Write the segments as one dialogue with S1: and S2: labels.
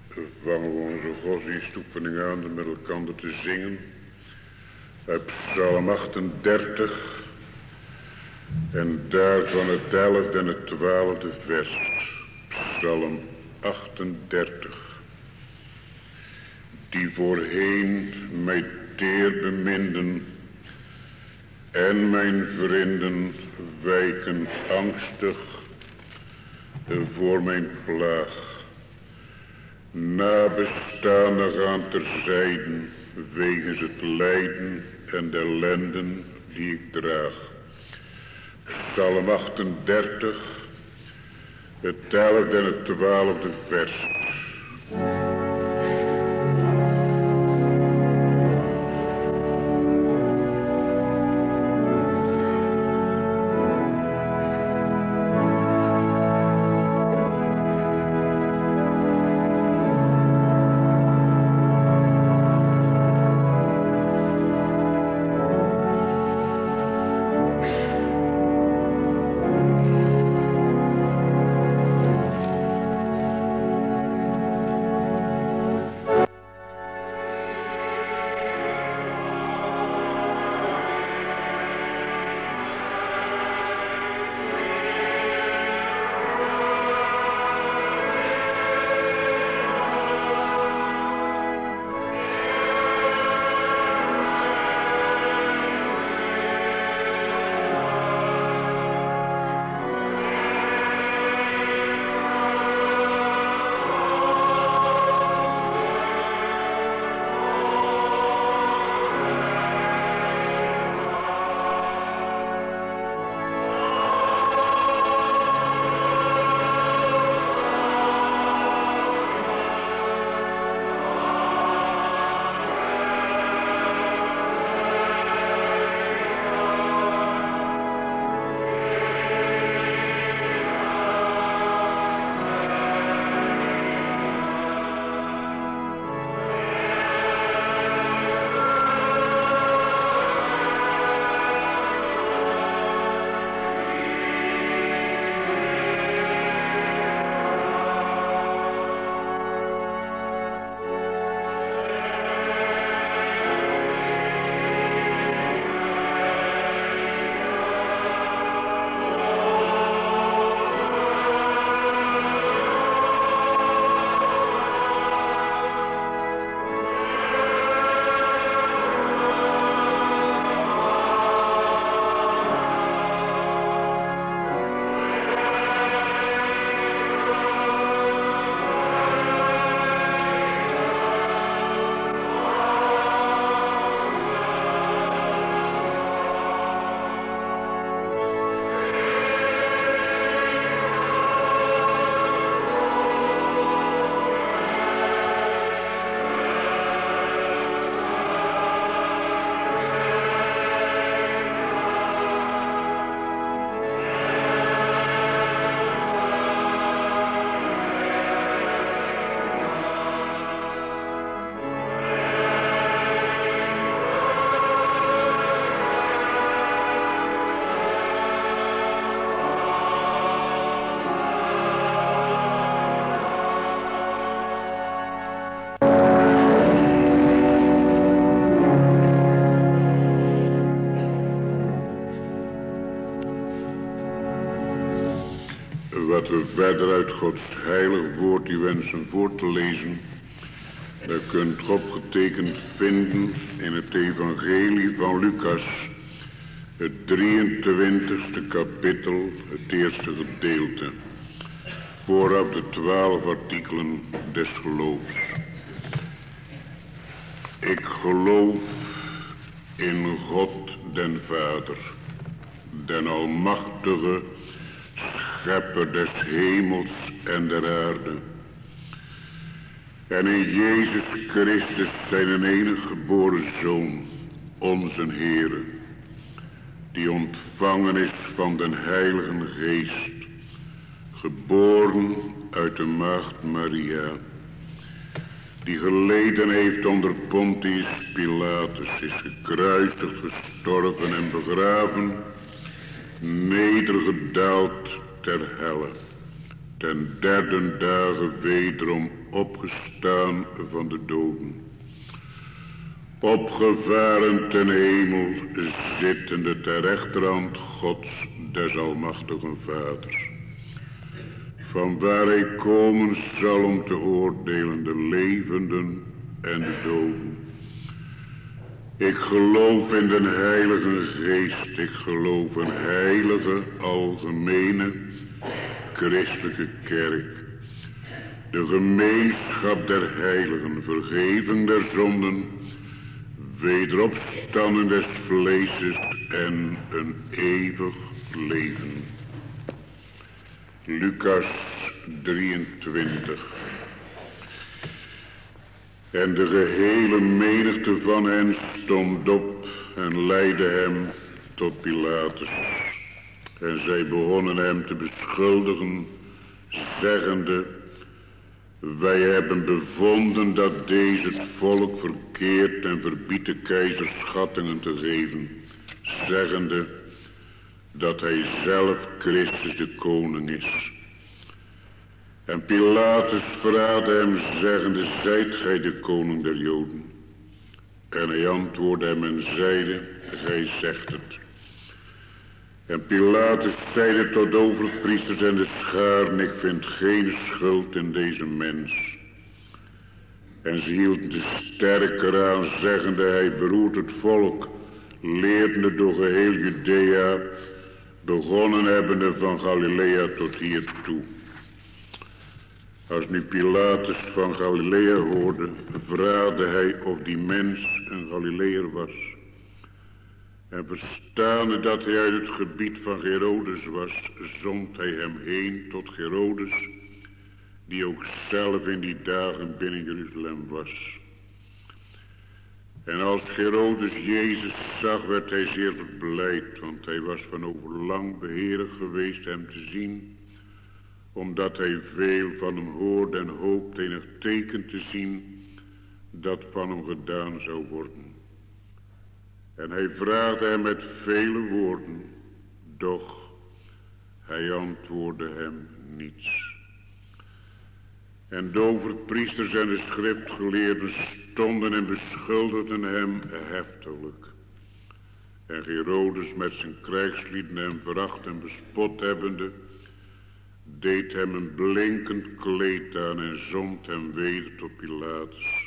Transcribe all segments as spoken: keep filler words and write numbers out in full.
S1: Vangen we onze godsdienstoefening aan met elkaar te zingen uit Psalm achtendertig en daarvan het elfde en het twaalfde vers. Psalm achtendertig. Die voorheen mij teer beminden en mijn vrienden wijken angstig voor mijn plaag. Nabestaanden gaan terzijden wegens het lijden en de ellenden die ik draag. Psalm achtendertig, het elfde en het twaalfde vers. Wat we verder uit Gods heilig woord u wensen voor te lezen, dat kunt u opgetekend vinden in het evangelie van Lucas, het drieëntwintigste kapittel, het eerste gedeelte, vooraf de twaalf artikelen des geloofs. Ik geloof in God den Vader, den almachtige, schepper des hemels en der aarde, en in Jezus Christus zijn enige geboren Zoon, onze Heere, die ontvangen is van den Heiligen Geest, geboren uit de maagd Maria, die geleden heeft onder Pontius Pilatus, is gekruisigd, gestorven en begraven, nedergedaald ter helle, ten derde dagen wederom opgestaan van de doden, opgevaren ten hemel, zittende ter rechterhand Gods des almachtigen Vaders, van waar hij komen zal om te oordelen de levenden en de doden. Ik geloof in den Heilige Geest, ik geloof een heilige, algemene, christelijke kerk, de gemeenschap der heiligen, vergeving der zonden, wederopstanding des vleeses en een eeuwig leven. Lucas drieëntwintig. En de gehele menigte van hen stond op en leidde hem tot Pilatus. En zij begonnen hem te beschuldigen, zeggende: wij hebben bevonden dat deze het volk verkeert en verbiedt de keizer schattingen te geven, zeggende dat hij zelf Christus de koning is. En Pilatus vraagde hem, zeggende: zijt gij de koning der Joden? En hij antwoordde hem en zeide: gij zegt het. En Pilatus zeide tot de overpriesters en de scharen: ik vind geen schuld in deze mens. En ze hielden de sterker aan, zeggende: hij beroert het volk, leerende door geheel Judea, begonnen hebbende van Galilea tot hier toe. Als nu Pilatus van Galilea hoorde, vraagde hij of die mens een Galileër was. En verstaande dat hij uit het gebied van Herodes was, zond hij hem heen tot Herodes, die ook zelf in die dagen binnen Jeruzalem was. En als Herodes Jezus zag, werd hij zeer verblijd, want hij was van overlang beheerig geweest hem te zien, omdat hij veel van hem hoorde en hoopte enig teken te zien dat van hem gedaan zou worden. En hij vraagde hem met vele woorden, doch hij antwoordde hem niets. En de overpriesters en de schriftgeleerden stonden en beschuldigden hem heftelijk. En Herodes met zijn krijgslieden hem veracht en bespot hebbende, deed hem een blinkend kleed aan en zond hem weder tot Pilatus.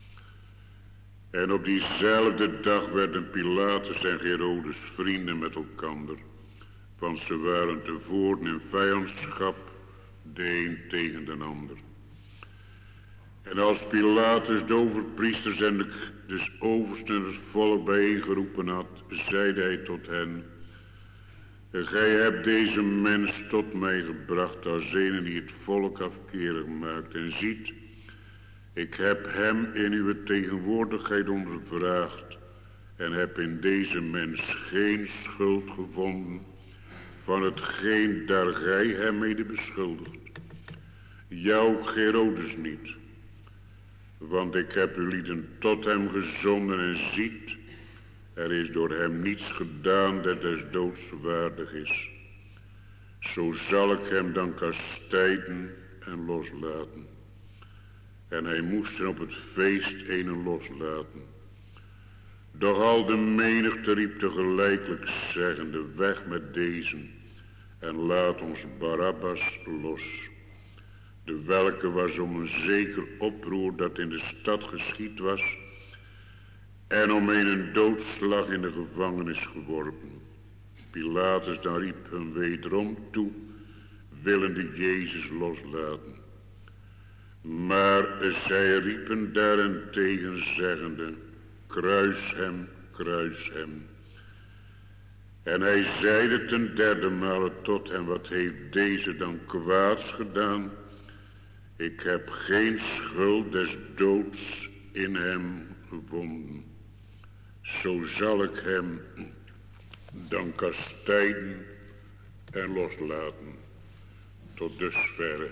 S1: En op diezelfde dag werden Pilatus en Herodes vrienden met elkander, want ze waren tevoren in vijandschap, de een tegen de ander. En als Pilatus de overpriesters en de, de oversten en het volk bijeengeroepen had, zeide hij tot hen: gij hebt deze mens tot mij gebracht als een die het volk afkerig maakt. En ziet, ik heb hem in uw tegenwoordigheid ondervraagd en heb in deze mens geen schuld gevonden van hetgeen daar gij hem mede beschuldigt. Jou, Herodes, niet. Want ik heb u lieden tot hem gezonden en ziet, er is door hem niets gedaan dat des doods waardig is. Zo zal ik hem dan kastijden en loslaten. En hij moest hem op het feest een loslaten. Doch al de menigte riep tegelijkertijd zeggende: weg met deze en laat ons Barabbas los. De welke was om een zeker oproer dat in de stad geschied was, en om een doodslag in de gevangenis geworpen. Pilatus dan riep hem wederom toe, willende Jezus loslaten. Maar zij riepen daarentegen zeggende: kruis hem, kruis hem. En hij zeide ten derde male tot hem: wat heeft deze dan kwaads gedaan? Ik heb geen schuld des doods in hem gevonden. Zo zal ik hem dan kastijden en loslaten. Tot dusverre.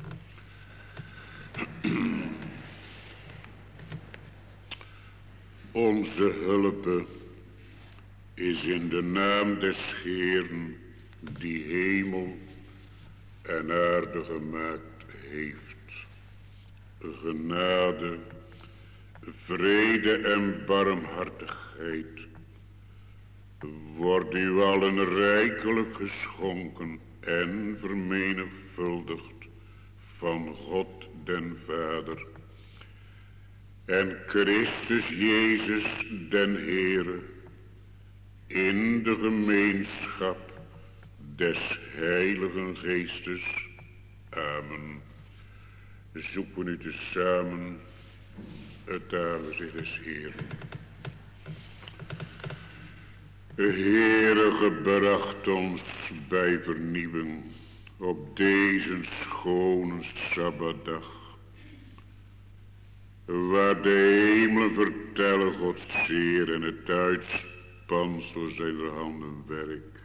S1: Onze hulp is in de naam des Heeren, die hemel en aarde gemaakt heeft. Genade, vrede en barmhartigheid wordt u allen rijkelijk geschonken en vermenigvuldigd van God den Vader en Christus Jezus den Heere in de gemeenschap des Heiligen Geestes. Amen. Zoeken u tezamen het aangezicht des Heeren. De Heere gebracht ons bij vernieuwing op deze schone Sabbatdag, waar de hemelen vertellen Gods eer en het uitspansel zijner handen werk.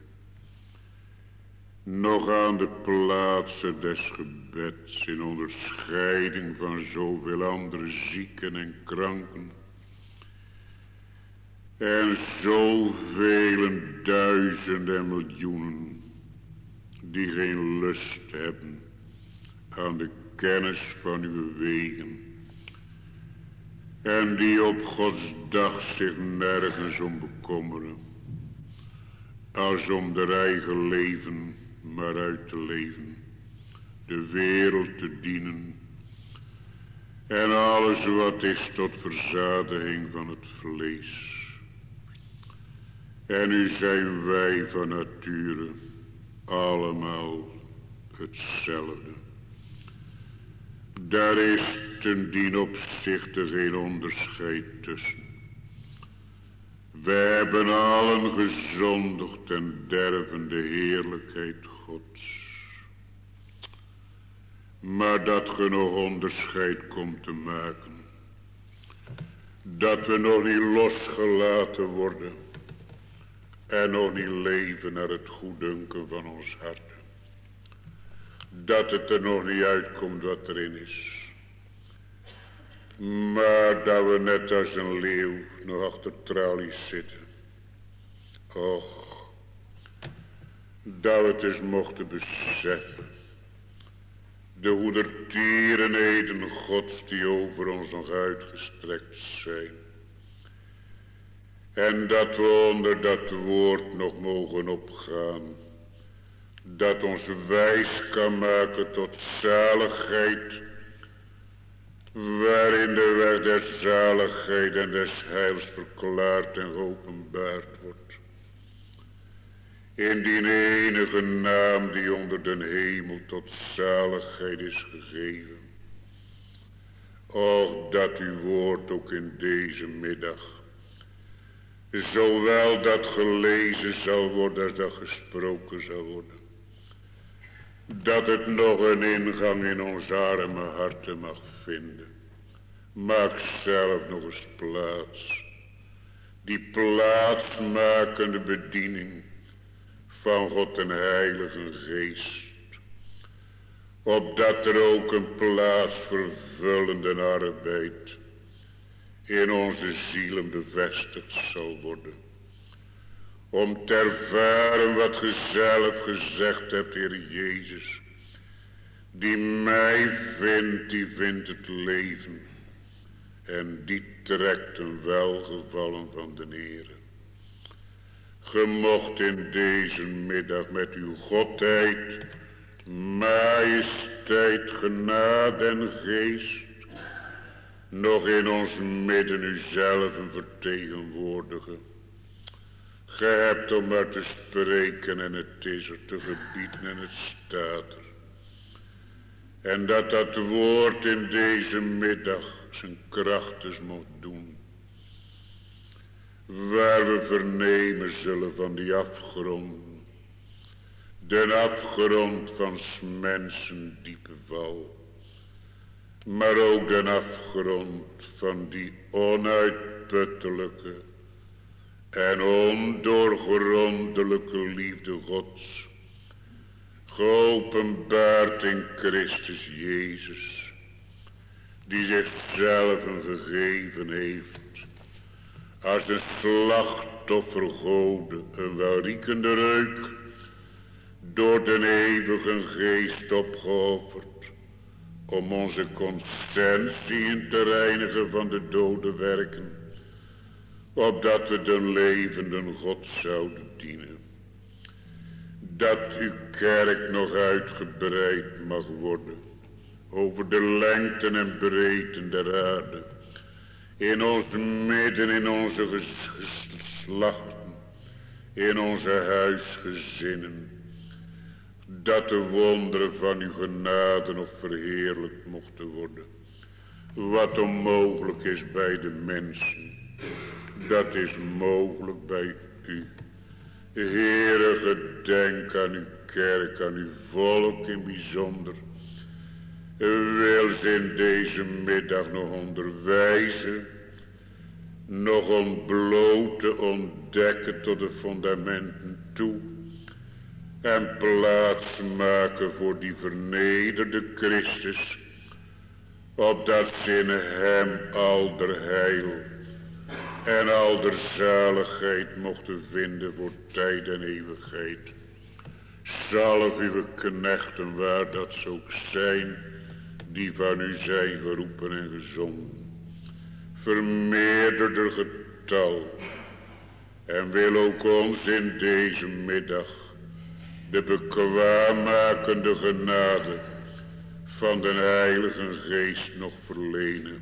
S1: Nog aan de plaatsen des gebeds in onderscheiding van zoveel andere zieken en kranken en zoveel duizenden en miljoenen die geen lust hebben aan de kennis van uw wegen en die op Gods dag zich nergens om bekommeren als om de eigen leven maar uit te leven, de wereld te dienen en alles wat is tot verzadiging van het vlees. En nu zijn wij van nature allemaal hetzelfde. Daar is ten dien opzichte geen onderscheid tussen. We hebben allen gezondigd en derven de heerlijkheid Gods. Maar dat ge nog onderscheid komt te maken, dat we nog niet losgelaten worden en nog niet leven naar het goeddunken van ons hart. Dat het er nog niet uitkomt wat erin is. Maar dat we net als een leeuw nog achter tralies zitten. Och, dat we het eens mochten beseffen. De hoedertierenheden Gods die over ons nog uitgestrekt zijn. En dat we onder dat woord nog mogen opgaan. Dat ons wijs kan maken tot zaligheid. Waarin de weg der zaligheid en des heils verklaard en geopenbaard wordt. In die enige naam die onder den hemel tot zaligheid is gegeven. Och, dat uw woord ook in deze middag, zowel dat gelezen zal worden als dat gesproken zal worden, dat het nog een ingang in ons arme harten mag vinden. Maak zelf nog eens plaats. Die plaatsmakende bediening van God en Heilige Geest. Opdat er ook een plaatsvervullende arbeid in onze zielen bevestigd zal worden. Om te ervaren wat ge zelf gezegd hebt, Heer Jezus. Die mij vindt, die vindt het leven. En die trekt een welgevallen van de Heere. Ge mocht in deze middag met uw godheid, majesteit, genade en geest nog in ons midden uzelf vertegenwoordigen. Ge hebt om maar te spreken en het is er, te gebieden en het staat er. En dat dat woord in deze middag zijn kracht eens mocht doen. Waar we vernemen zullen van die afgrond. De afgrond van 's mensen diepe val. Maar ook de afgrond van die onuitputtelijke en ondoorgrondelijke liefde Gods. Geopenbaard in Christus Jezus. Die zichzelf gegeven heeft. Als een slachtoffer gode, een welriekende reuk. door den eeuwige geest opgeofferd, om onze conscientie in te reinigen van de dode werken, opdat we de levende God zouden dienen. Dat uw kerk nog uitgebreid mag worden, over de lengten en breedten der aarde, in ons midden, in onze geslachten, in onze huisgezinnen, dat de wonderen van uw genade nog verheerlijkt mochten worden. Wat onmogelijk is bij de mensen, dat is mogelijk bij u. Heere, gedenk aan uw kerk, aan uw volk in bijzonder. Wil ze in deze middag nog onderwijzen, nog ontbloten, ontdekken tot de fundamenten toe, en plaats maken voor die vernederde Christus, opdat ze in hem al der heil en al der zaligheid mochten vinden voor tijd en eeuwigheid. Zalf uw knechten, waar dat ze ook zijn, die van u zijn geroepen en gezonden. Vermeerder de getal, en wil ook ons in deze middag de bekwaammakende genade van de Heilige Geest nog verlenen.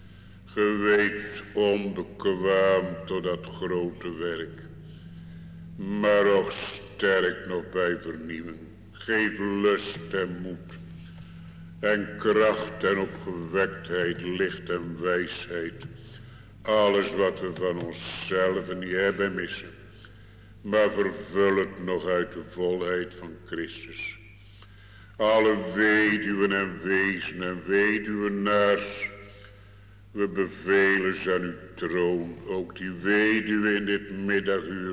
S1: Geweekt onbekwaam tot dat grote werk, maar ook sterk nog bij vernieuwing. Geef lust en moed en kracht en opgewektheid, licht en wijsheid. Alles wat we van onszelf niet hebben en missen, maar vervul het nog uit de volheid van Christus. Alle weduwen en wezen en weduwenaars, we bevelen ze aan uw troon, ook die weduwe in dit middaguur,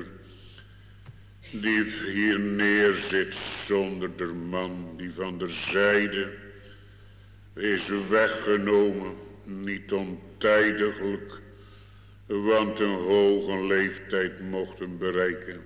S1: die hier neerzit zonder der man, die van der zijde is weggenomen, niet ontijdiglijk, want een hoge leeftijd mochten bereiken.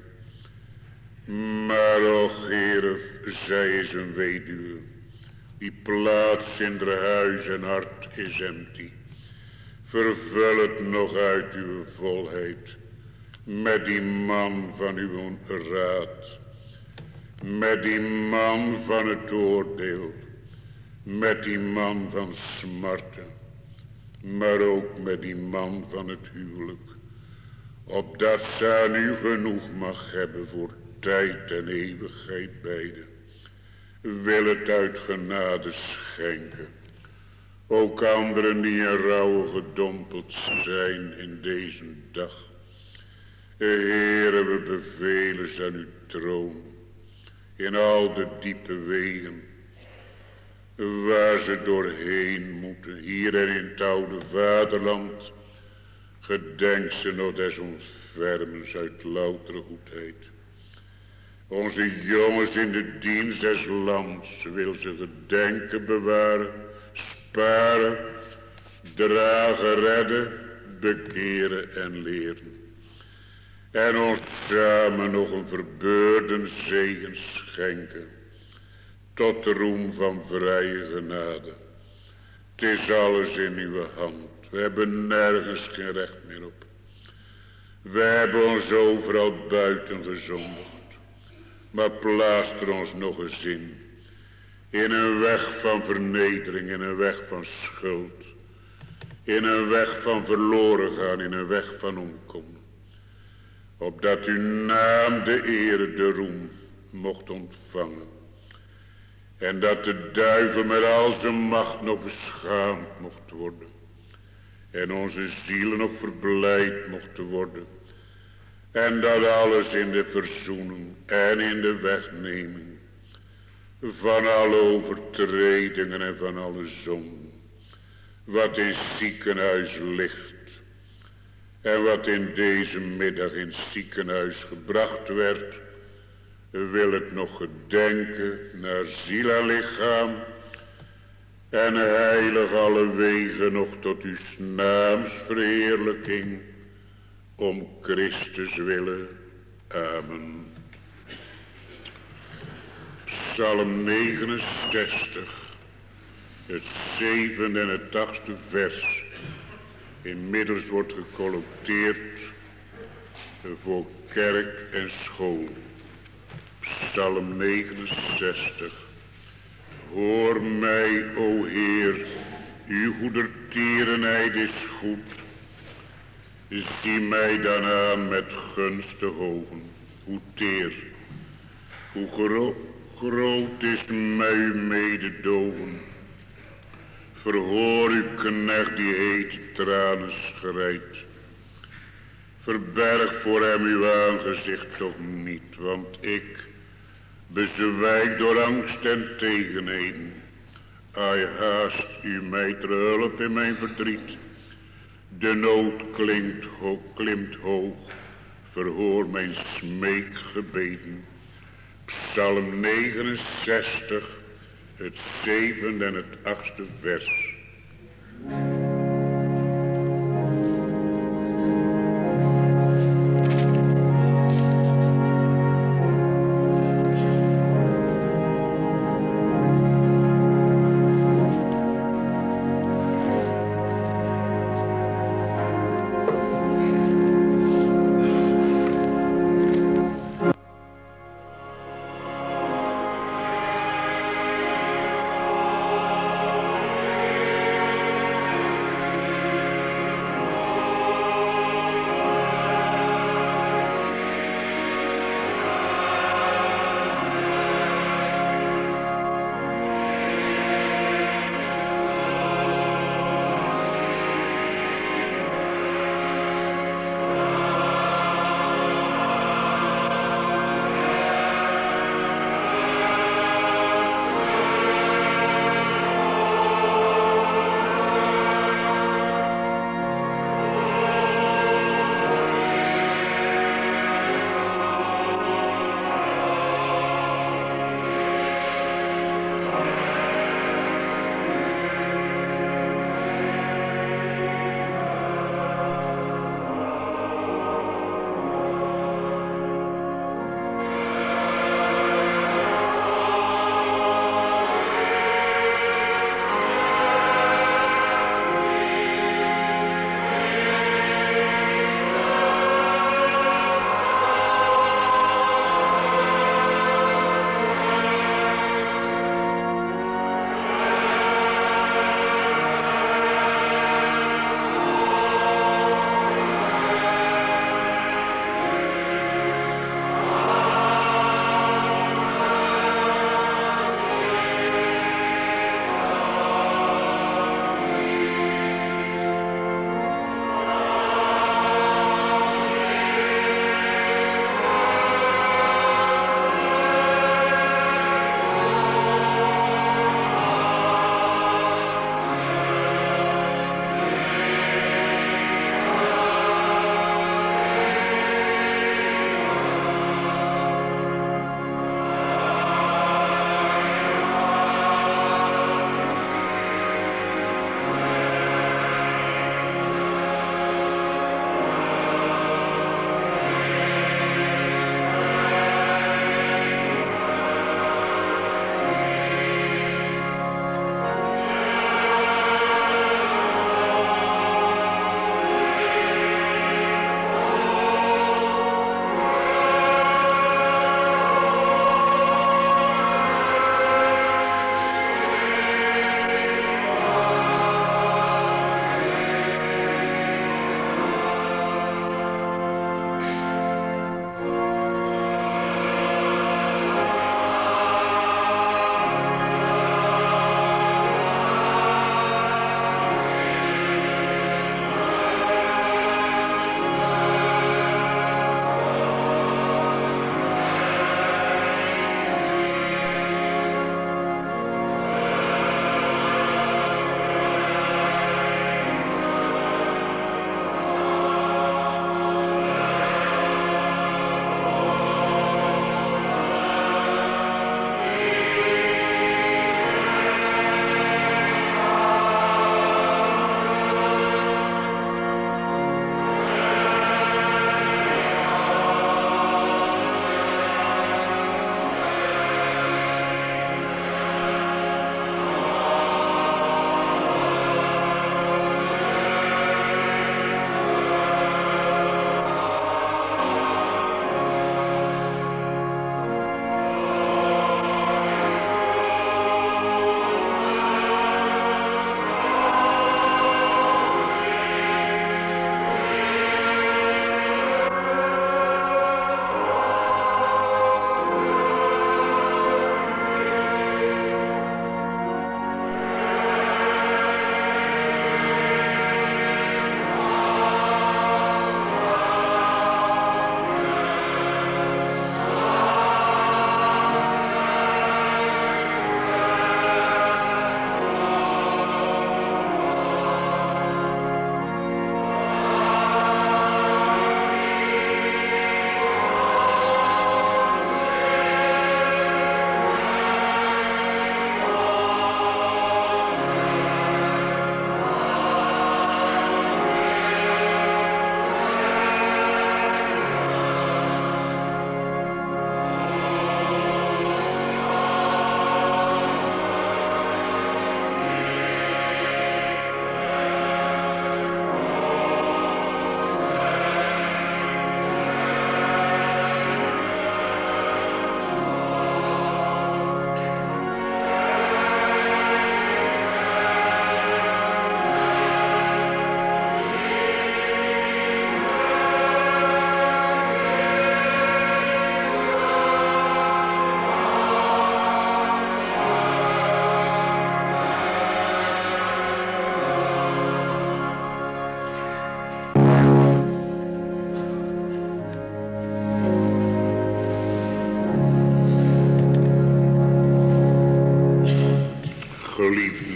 S1: Maar, och Heere, zij is een weduwe, die plaats in haar huis en hart is empty. Vervul het nog uit uw volheid, met die man van uw raad, met die man van het oordeel, met die man van smarten, maar ook met die man van het huwelijk, opdat ze aan u genoeg mag hebben voor tijd en eeuwigheid beide. Wil het uit genade schenken, ook anderen die in rouwe gedompeld zijn in deze dag. Heere, we bevelen ze aan uw troon, in al de diepe wegen, waar ze doorheen moeten, hier en in het oude vaderland. Gedenk ze nog des ontfermens uit loutere goedheid. Onze jongens in de dienst des lands wil ze gedenken, bewaren, sparen, dragen, redden, bekeren en leren. En ons samen nog een verbeurden zegen schenken, tot de roem van vrije genade. Het is alles in uw hand. We hebben nergens geen recht meer op. We hebben ons overal buiten gezondigd. Maar plaatst er ons nog eens in. In een weg van vernedering, in een weg van schuld. In een weg van verloren gaan, in een weg van omkomen. Opdat uw naam de ere, de roem mocht ontvangen. En dat de duivel met al zijn macht nog beschaamd mocht worden. En onze zielen nog verblijd mochten worden. En dat alles in de verzoening en in de wegneming van alle overtredingen en van alle zonden. Wat in ziekenhuis ligt. En wat in deze middag in ziekenhuis gebracht werd. Wil het nog gedenken naar ziel en lichaam. En heilig alle wegen nog tot uw naams verheerlijking. Om Christus willen. Amen. Psalm negenenzestig, het zevende en het achtste vers. Inmiddels wordt gecollecteerd voor kerk en school. Psalm negenenzestig. Hoor mij, o Heer, uw goedertierenheid is goed. Zie mij dan aan met gunstige ogen. Hoe teer, hoe gro groot is mij uw mededogen. Verhoor uw knecht die hete tranen schreidt. Verberg voor hem uw aangezicht toch niet, want ik bezwijk door angst en tegenheden. Ai, haast u mij ter hulp in mijn verdriet. De nood klinkt ho klimt hoog, verhoor mijn smeekgebeden. Psalm negenenzestig, het zevende en het achtste vers.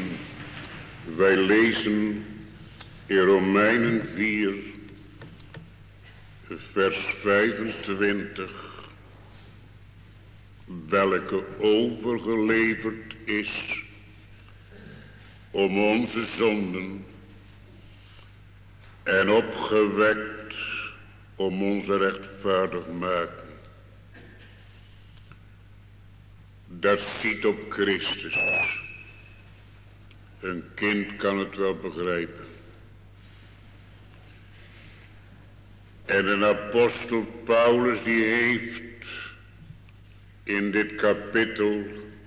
S1: Wij lezen in Romeinen vier, vers vijfentwintig, welke overgeleverd is om onze zonden en opgewekt om onze rechtvaardig maken. Dat ziet op Christus. Een kind kan het wel begrijpen. En een apostel Paulus die heeft in dit kapitel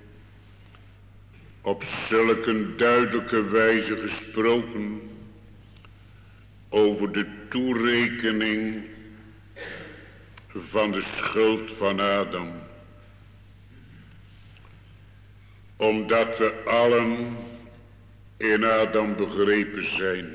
S1: op zulke duidelijke wijze gesproken over de toerekening van de schuld van Adam. Omdat we allen in Adam begrepen zijn.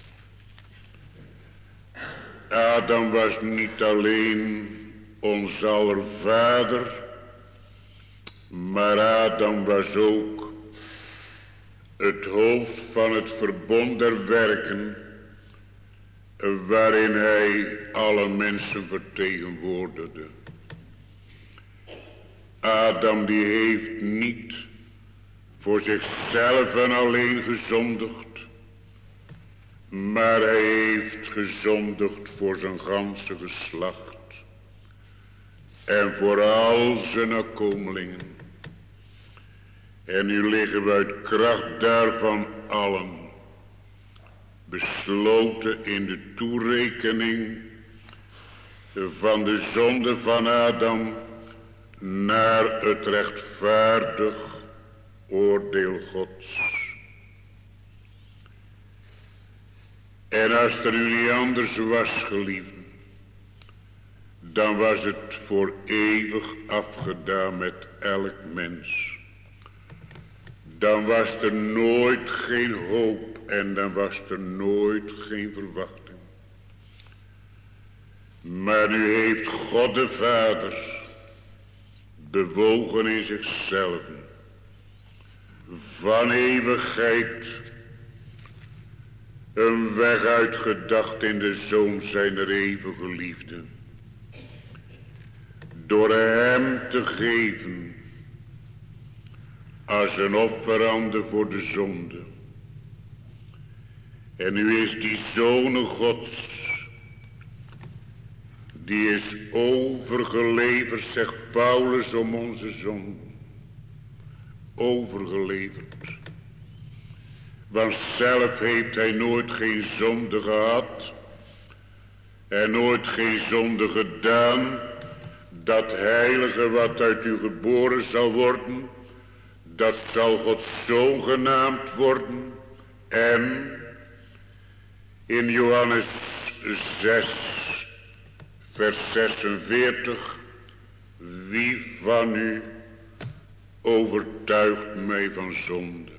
S1: Adam was niet alleen ons aller vader, maar Adam was ook het hoofd van het verbond der werken, waarin hij alle mensen vertegenwoordigde. Adam die heeft niet voor zichzelf en alleen gezondigd, maar hij heeft gezondigd voor zijn ganse geslacht en voor al zijn nakomelingen. En nu liggen we uit kracht daarvan allen besloten in de toerekening van de zonde van Adam naar het rechtvaardig oordeel Gods. En als er nu niet anders was, geliefden, dan was het voor eeuwig afgedaan met elk mens. Dan was er nooit geen hoop en dan was er nooit geen verwachting. Maar nu heeft God de Vader bewogen in zichzelf van eeuwigheid een weg uitgedacht in de Zoon zijner eeuwige liefde. Door hem te geven als een offerande voor de zonde. En nu is die Zoon Gods, die is overgeleverd, zegt Paulus, om onze zonde. Overgeleverd. Want zelf heeft hij nooit geen zonde gehad en nooit geen zonde gedaan. Dat heilige wat uit u geboren zal worden, dat zal Gods Zoon genaamd worden. En in Johannes zes, vers zesenveertig, wie van u overtuigt mij van zonde?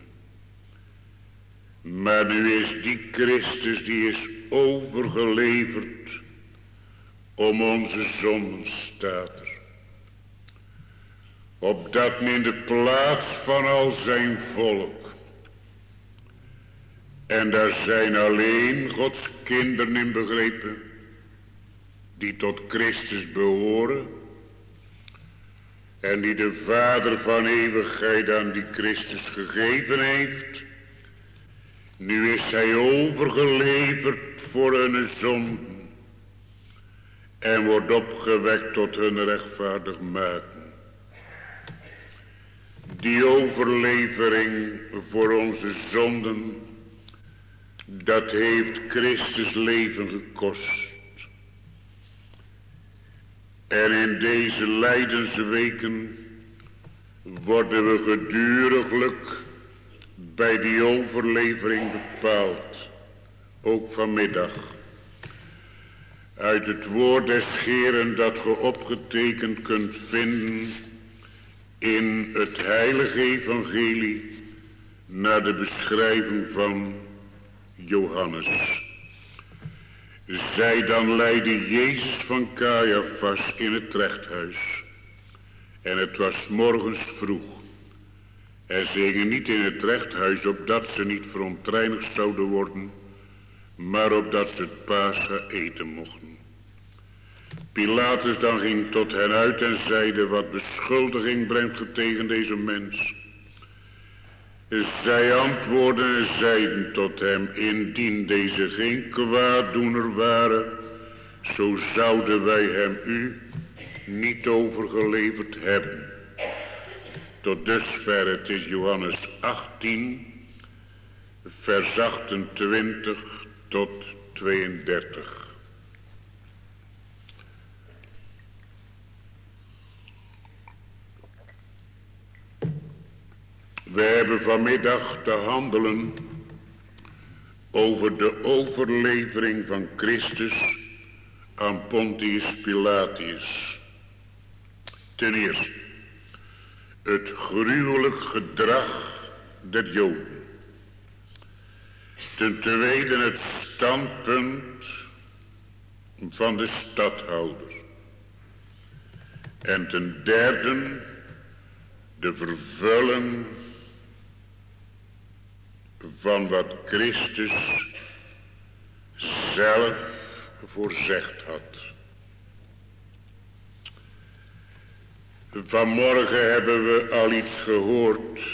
S1: Maar nu is die Christus, die is overgeleverd om onze zonden, staat er. Opdat men in de plaats van al zijn volk, en daar zijn alleen Gods kinderen in begrepen, die tot Christus behoren, en die de Vader van eeuwigheid aan die Christus gegeven heeft. Nu is hij overgeleverd voor hun zonden en wordt opgewekt tot hun rechtvaardig maken. Die overlevering voor onze zonden, dat heeft Christus leven gekost. En in deze lijdensweken worden we geduriglijk bij die overlevering bepaald. Ook vanmiddag. Uit het woord des Heeren dat ge opgetekend kunt vinden in het heilige evangelie naar de beschrijving van Johannes. Zij dan leidde Jezus van Caiaphas in het rechthuis. En het was morgens vroeg. En ze gingen niet in het rechthuis opdat ze niet verontreinigd zouden worden, maar opdat ze het Pascha eten mochten. Pilatus dan ging tot hen uit en zeide: wat beschuldiging brengt ge tegen deze mens? Zij antwoordden en zeiden tot hem: indien deze geen kwaaddoener waren, zo zouden wij hem u niet overgeleverd hebben. Tot dusver, het is Johannes achttien, vers achtentwintig tot tweeëndertig. We hebben vanmiddag te handelen over de overlevering van Christus aan Pontius Pilatus. Ten eerste, het gruwelijk gedrag der Joden. Ten tweede, het standpunt van de stadhouder. En ten derde, de vervulling van wat Christus zelf voorzegd had. Vanmorgen hebben we al iets gehoord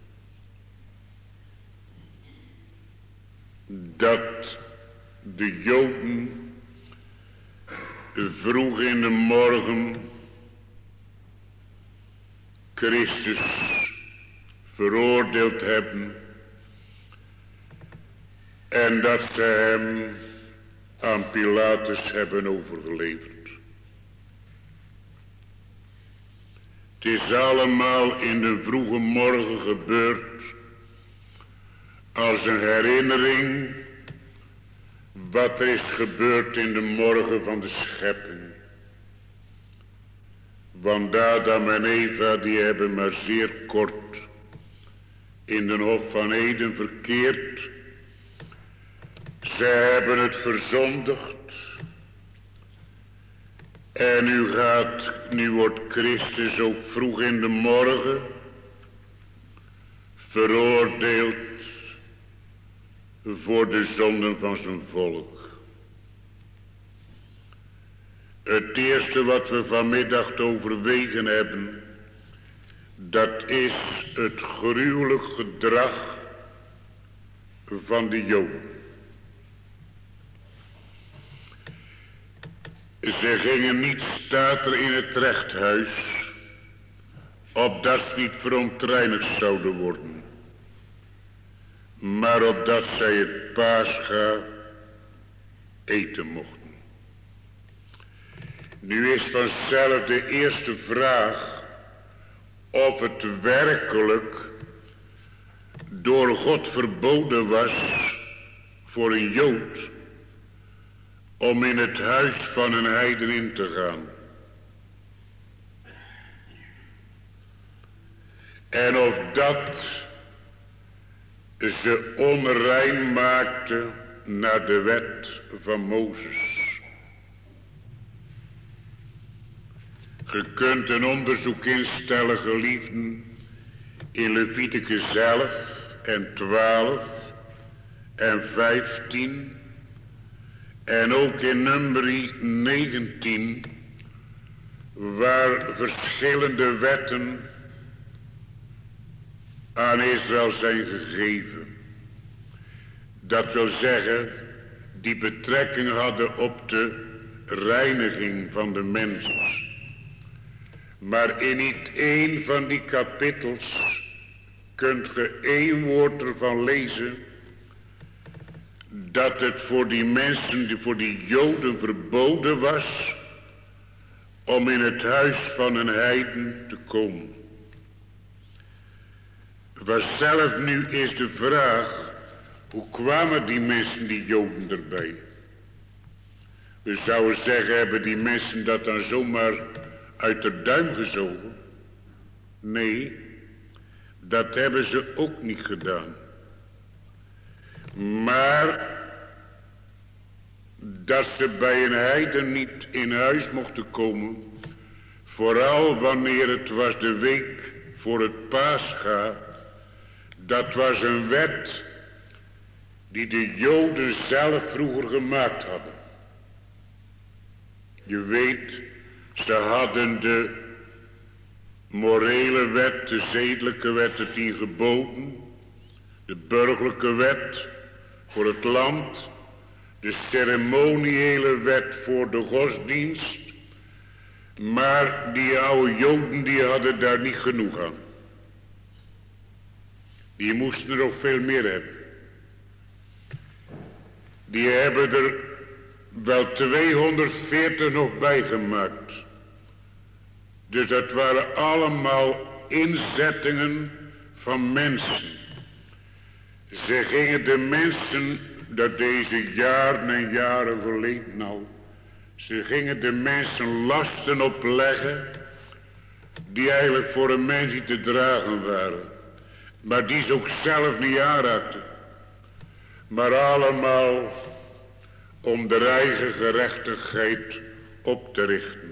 S1: dat de Joden vroeg in de morgen Christus veroordeeld hebben en dat ze hem aan Pilatus hebben overgeleverd. Het is allemaal in de vroege morgen gebeurd als een herinnering wat er is gebeurd in de morgen van de schepping. Want Adam en Eva die hebben maar zeer kort in de hof van Eden verkeerd. Ze hebben het verzondigd. En nu gaat, nu wordt Christus ook vroeg in de morgen veroordeeld voor de zonden van zijn volk. Het eerste wat we vanmiddag te overwegen hebben, dat is het gruwelijk gedrag van de Joden. Ze gingen niet, staat er in het rechthuis, opdat ze niet verontreinigd zouden worden, maar opdat zij het Pascha eten mochten. Nu is vanzelf de eerste vraag of het werkelijk door God verboden was voor een Jood om in het huis van een heiden in te gaan. En of dat ze onrein maakte naar de wet van Mozes. Je kunt een onderzoek instellen, geliefden, in Leviticus elf en twaalf en vijftien en ook in Numeri negentien, waar verschillende wetten aan Israël zijn gegeven. Dat wil zeggen, die betrekking hadden op de reiniging van de mens. Maar in niet één van die kapittels kunt ge één woord ervan lezen dat het voor die mensen, voor die Joden verboden was om in het huis van een heiden te komen. Vanzelf nu is de vraag, hoe kwamen die mensen, die Joden, erbij? We zouden zeggen, hebben die mensen dat dan zomaar uit de duim gezogen? Nee, dat hebben ze ook niet gedaan. Maar dat ze bij een heiden niet in huis mochten komen, vooral wanneer het was de week voor het Pascha, Dat was een wet die de Joden zelf vroeger gemaakt hadden. Je weet, ze hadden de morele wet, de zedelijke wet, de tien geboden, de burgerlijke wet voor het land, de ceremoniële wet voor de godsdienst. Maar die oude Joden die hadden daar niet genoeg aan. Die moesten er nog veel meer hebben. Die hebben er wel tweehonderdveertig nog bij gemaakt. Dus dat waren allemaal inzettingen van mensen. Ze gingen de mensen, dat deze jaren en jaren geleden nou, ze gingen de mensen lasten opleggen die eigenlijk voor een mens niet te dragen waren. Maar die ze ook zelf niet aanraakten. Maar allemaal om de eigen gerechtigheid op te richten.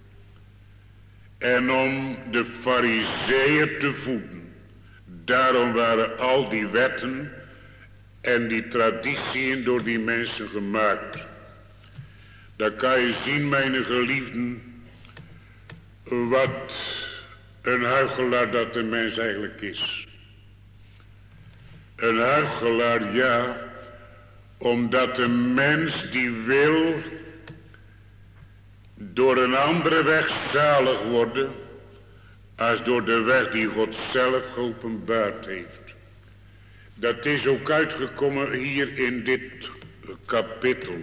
S1: En om de farizeeën te voeden. Daarom waren al die wetten en die traditieën door die mensen gemaakt. Dan kan je zien, mijn geliefden, wat een huichelaar dat de mens eigenlijk is. Een huichelaar, ja, omdat de mens die wil door een andere weg zalig worden, als door de weg die God zelf geopenbaard heeft. Dat is ook uitgekomen hier in dit kapitel.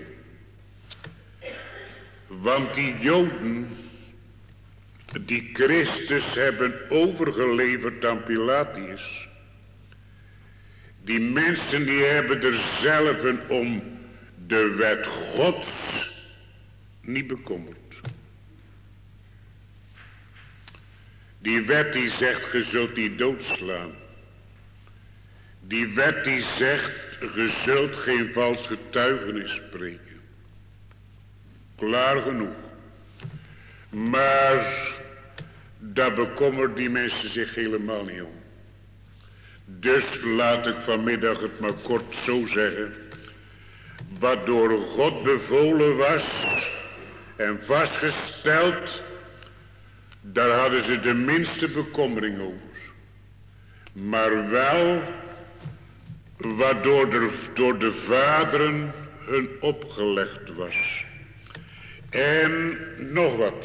S1: Want die Joden die Christus hebben overgeleverd aan Pilatius, die mensen die hebben er zelf om de wet Gods niet bekommerd. Die wet die zegt, ge zult die doodslaan. Die wet die zegt, ge zult geen vals getuigenis spreken. Klaar genoeg. Maar daar bekommert die mensen zich helemaal niet om. Dus laat ik vanmiddag het maar kort zo zeggen. Wat door God bevolen was en vastgesteld, daar hadden ze de minste bekommering over. Maar wel wat door de, door de vaderen hun opgelegd was. En nog wat.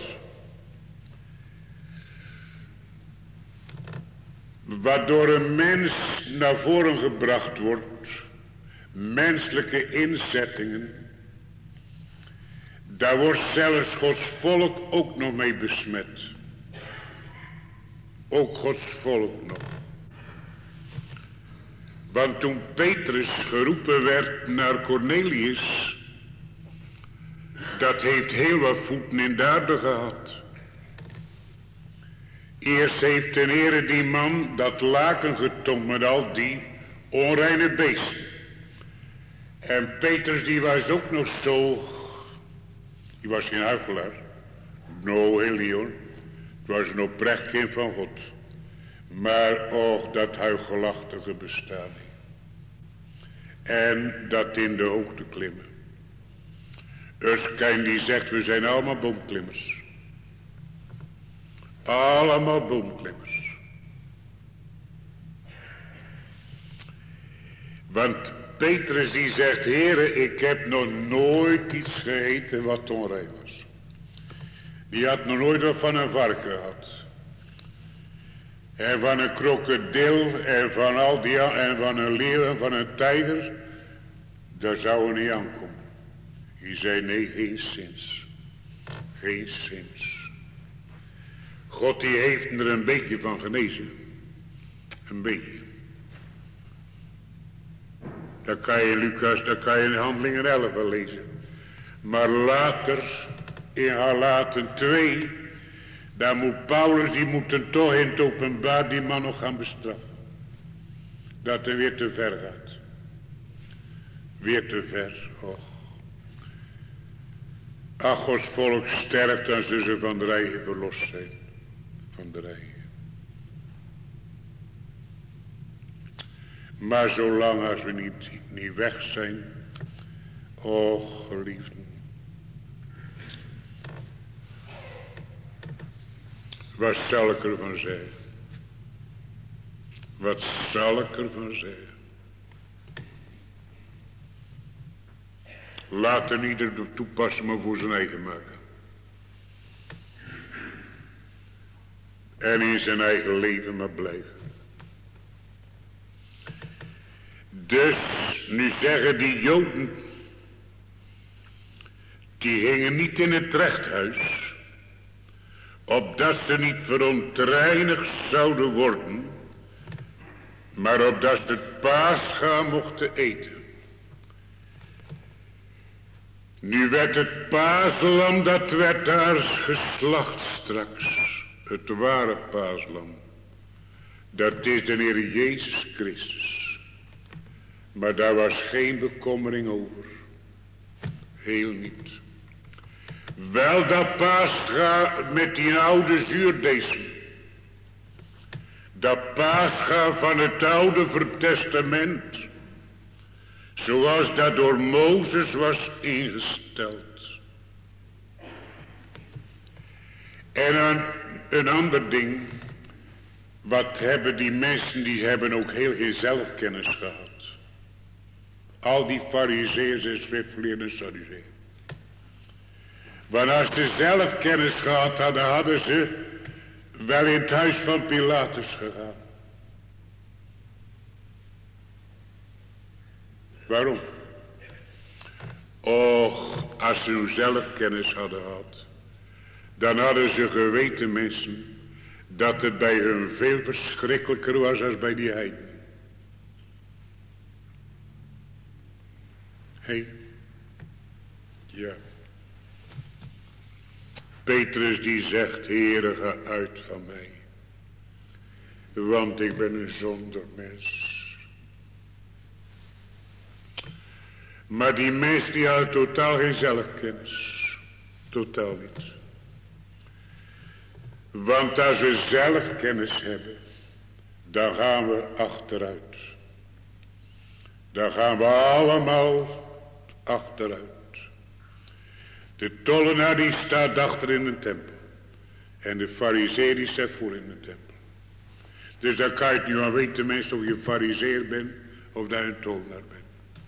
S1: Waardoor een mens naar voren gebracht wordt, menselijke inzettingen, daar wordt zelfs Gods volk ook nog mee besmet. Ook Gods volk nog. Want toen Petrus geroepen werd naar Cornelius, dat heeft heel wat voeten in de aarde gehad. Eerst heeft ten ere die man dat laken getomd met al die onreine beesten. En Petrus die was ook nog zo, die was geen huichelaar. No, heel niet hoor. Het was een oprecht kind van God. Maar och, dat huichelachtige bestaan niet. En dat in de hoogte klimmen. Euskijn die zegt, we zijn allemaal boomklimmers. Allemaal boomklimmers. Want Petrus die zegt, Heere, ik heb nog nooit iets gegeten wat onrein was. Die had nog nooit wat van een varken gehad. En van een krokodil en van al die, en van een leeuw en van een tijger. Daar zou er niet aankomen. Die zei, nee, geen zins. Geen zins. God die heeft er een beetje van genezen. Een beetje. Dat kan je in Lucas, dat kan je in Handelingen elf wel lezen. Maar later, in Galaten twee, daar moet Paulus, die moet dan toch in het openbaar die man nog gaan bestraffen. Dat hij weer te ver gaat. Weer te ver, och. Ach, Gods volk sterft, dan zullen ze van de eigen verlost zijn. Van de eigen. Maar zolang als we niet, niet weg zijn, och geliefden. Wat zal ik ervan zeggen? Wat zal ik ervan zeggen? Laat er ieder toepassen, maar voor zijn eigen maken. En in zijn eigen leven maar blijven. Dus, nu zeggen die Joden, die hingen niet in het rechthuis, opdat ze niet verontreinigd zouden worden, maar opdat ze het paascha mochten eten. Nu werd het paaslam, dat werd daar geslacht straks. Het ware paaslam. Dat is de Heer Jezus Christus. Maar daar was geen bekommering over. Heel niet. Wel dat paascha met die oude zuurdeesem. Dat paascha van het oude testament. Zoals dat door Mozes was ingesteld. En een, een ander ding. Wat hebben die mensen, die hebben ook heel geen zelfkennis gehad. Al die farizeeërs en schriftgeleerden en sadduceeën. Want als ze zelfkennis gehad hadden, hadden ze wel in het huis van Pilatus gegaan. Waarom? Och, als ze nu zelfkennis hadden gehad, dan hadden ze geweten, mensen, dat het bij hun veel verschrikkelijker was als bij die heiden. Hé, hey. Ja. Petrus die zegt, Heere, ga uit van mij, want ik ben een zondig mens. Maar die mens die had totaal geen zelfkennis. Totaal niet. Want als we zelfkennis hebben, dan gaan we achteruit. Dan gaan we allemaal achteruit. De tollenaar die staat achter in de tempel. En de farizeer die staat voor in de tempel. Dus dan kan je het nu aan weten, mensen, of je farizeer bent of dat je een tollenaar bent.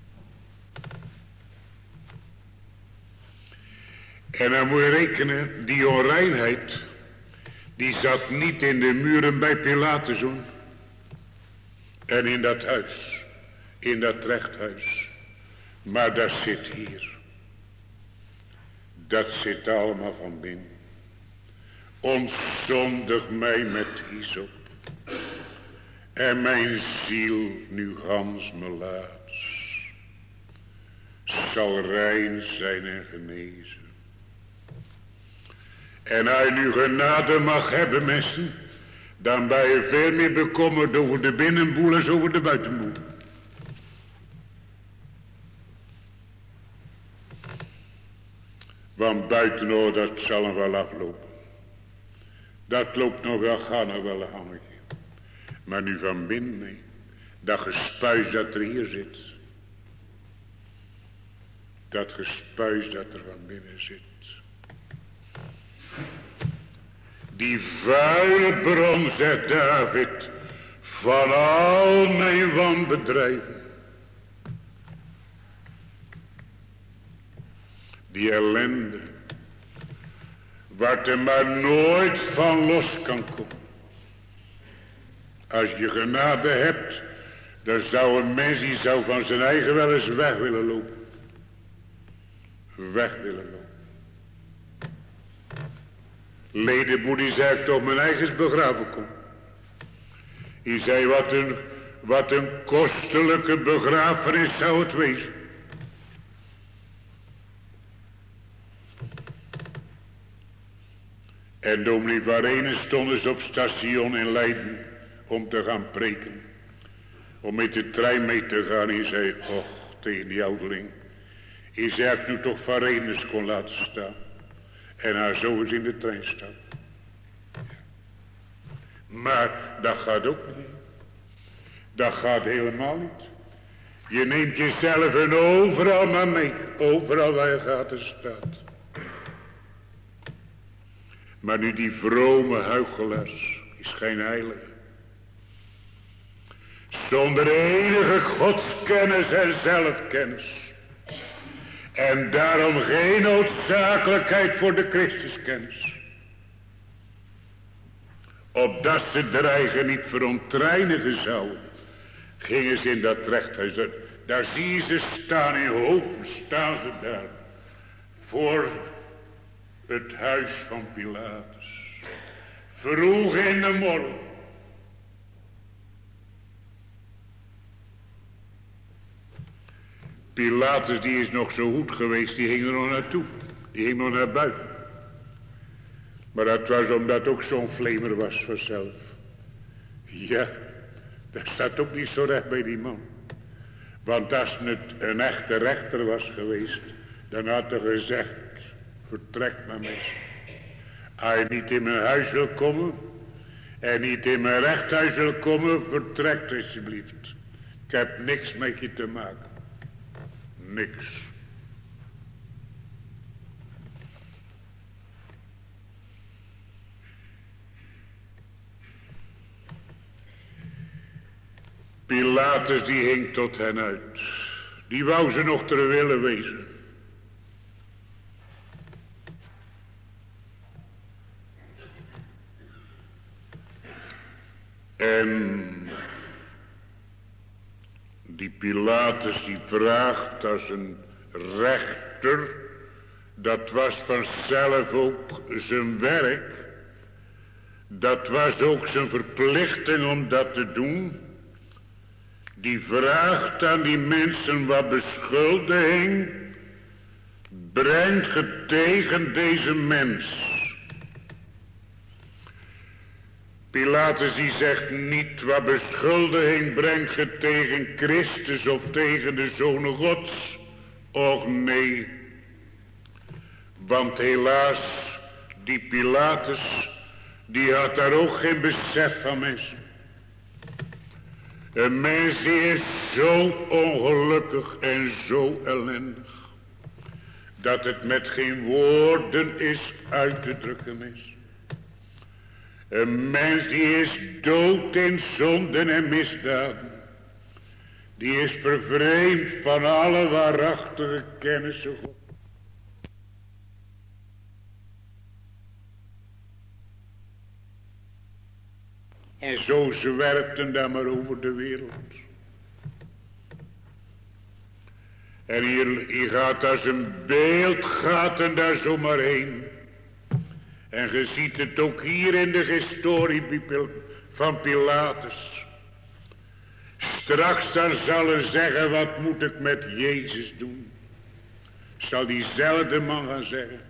S1: En dan moet je rekenen, die onreinheid, die zat niet in de muren bij Pilatus hoor. En in dat huis, in dat rechthuis. Maar dat zit hier. Dat zit allemaal van binnen. Ontzondig mij met hyssop. En mijn ziel nu gans me laat. Zal rein zijn en genezen. En als je nu genade mag hebben, mensen, dan ben je veel meer bekommerd over de binnenboel als over de buitenboel. Want buiten, oh, dat zal nog wel aflopen. Dat loopt nog wel, gaat nog wel een hangetje. Maar nu van binnen, nee. Dat gespuis dat er hier zit. Dat gespuis dat er van binnen zit. Die vuile bron, zegt David, van al mijn wanbedrijven. Die ellende, waar er maar nooit van los kan komen. Als je genade hebt, dan zou een mens die zou van zijn eigen wel eens weg willen lopen. Weg willen lopen. Ledenboer die zei, ik toch mijn eigen begraven kom. Die zei, wat een, wat een kostelijke begrafenis zou het wezen. En dominee Van Renen stond eens op station in Leiden om te gaan preken. Om met de trein mee te gaan. En zei, och, tegen die ouderling. Hij zei, ik nu toch Van Renen kon laten staan. En haar zo eens in de trein staan. Maar dat gaat ook niet. Dat gaat helemaal niet. Je neemt jezelf en overal maar mee. Overal waar je gaat en staat. Maar nu die vrome huichelaars is geen heilige. Zonder enige godskennis en zelfkennis. En daarom geen noodzakelijkheid voor de Christuskennis. Opdat ze dreigen niet verontreinigen zouden. Gingen ze in dat rechthuis. Daar zie je ze staan in hopen. Staan ze daar. Voor het huis van Pilatus. Vroeg in de morgen. Pilatus die is nog zo goed geweest. Die ging er nog naartoe. Die ging nog naar buiten. Maar dat was omdat ook zo'n vlemer was vanzelf. Ja. Dat staat ook niet zo recht bij die man. Want als het een echte rechter was geweest. Dan had hij gezegd. Vertrek maar mis. Als je niet in mijn huis wil komen. En niet in mijn rechthuis wil komen. Vertrek alsjeblieft. Ik heb niks met je te maken. Niks. Pilatus die hing tot hen uit. Die wou ze nog ter wille wezen. En die Pilatus die vraagt als een rechter. Dat was vanzelf ook zijn werk. Dat was ook zijn verplichting om dat te doen. Die vraagt aan die mensen wat beschuldiging brengt ge tegen deze mens. Pilatus die zegt niet wat beschuldiging brengt ge tegen Christus of tegen de Zoon Gods. Och nee. Want helaas die Pilatus die had daar ook geen besef van mensen. Een mens die is zo ongelukkig en zo ellendig. Dat het met geen woorden is uit te drukken is. Een mens die is dood in zonden en misdaden. Die is vervreemd van alle waarachtige kennissen God. En zo zwerften daar maar over de wereld. En hier, hier gaat als een beeld, gaat en daar zomaar heen. En je ziet het ook hier in de historie van Pilatus. Straks dan zal hij zeggen, wat moet ik met Jezus doen? Zal diezelfde man gaan zeggen.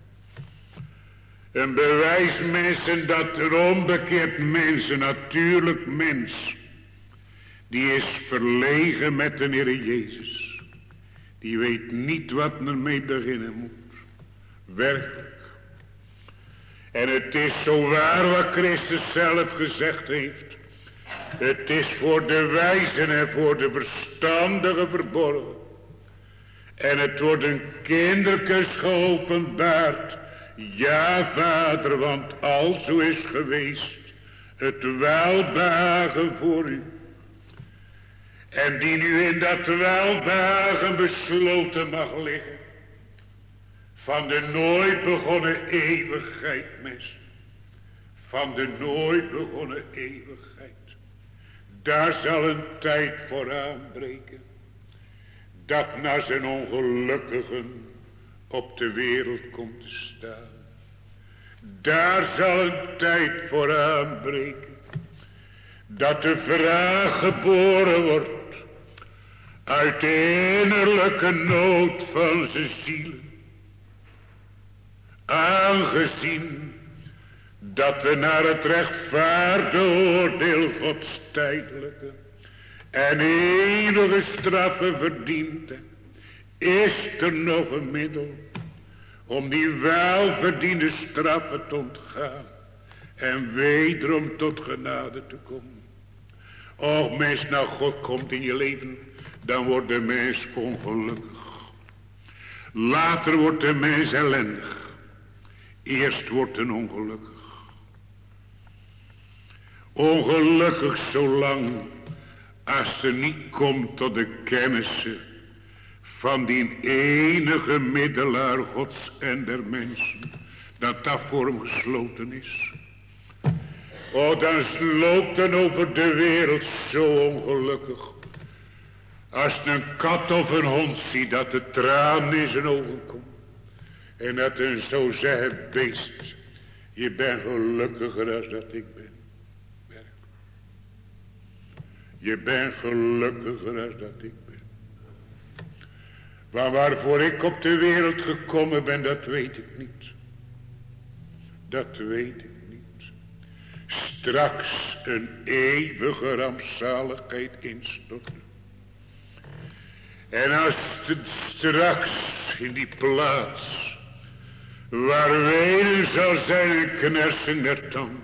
S1: Een bewijs mensen dat er onbekeerd mens, een natuurlijk mens. Die is verlegen met de Heer Jezus. Die weet niet wat ermee beginnen moet. Werkelijk. En het is zo waar wat Christus zelf gezegd heeft. Het is voor de wijzen en voor de verstandigen verborgen. En het wordt een kindertjes geopenbaard. Ja, vader, want al zo is geweest het welbehagen voor u. En die nu in dat welbehagen besloten mag liggen. Van de nooit begonnen eeuwigheid, mensen. Van de nooit begonnen eeuwigheid. Daar zal een tijd voor aanbreken. Dat naar zijn ongelukkigen op de wereld komt te staan. Daar zal een tijd voor aanbreken. Dat de vraag geboren wordt. Uit de innerlijke nood van zijn ziel. Aangezien dat we naar het rechtvaardige oordeel Gods tijdelijke en eeuwige straffen verdiend, is er nog een middel om die welverdiende straffen te ontgaan en wederom tot genade te komen. Och mens, nou God komt in je leven, dan wordt de mens ongelukkig. Later wordt de mens ellendig. Eerst wordt een ongelukkig. Ongelukkig zolang als er niet komt tot de kennissen van die enige middelaar Gods en der mensen, dat dat voor hem gesloten is. Oh, dan loopt dan over de wereld zo ongelukkig. Als een kat of een hond ziet dat de traan in zijn ogen komt. En dat een zo zeggen, beest, je bent gelukkiger als dat ik ben. Je bent gelukkiger als dat ik ben. Maar waarvoor ik op de wereld gekomen ben, dat weet ik niet. Dat weet ik niet. Straks een eeuwige rampzaligheid instorten. En als het straks in die plaats, waar wenen zal zijn en knersen der tanden,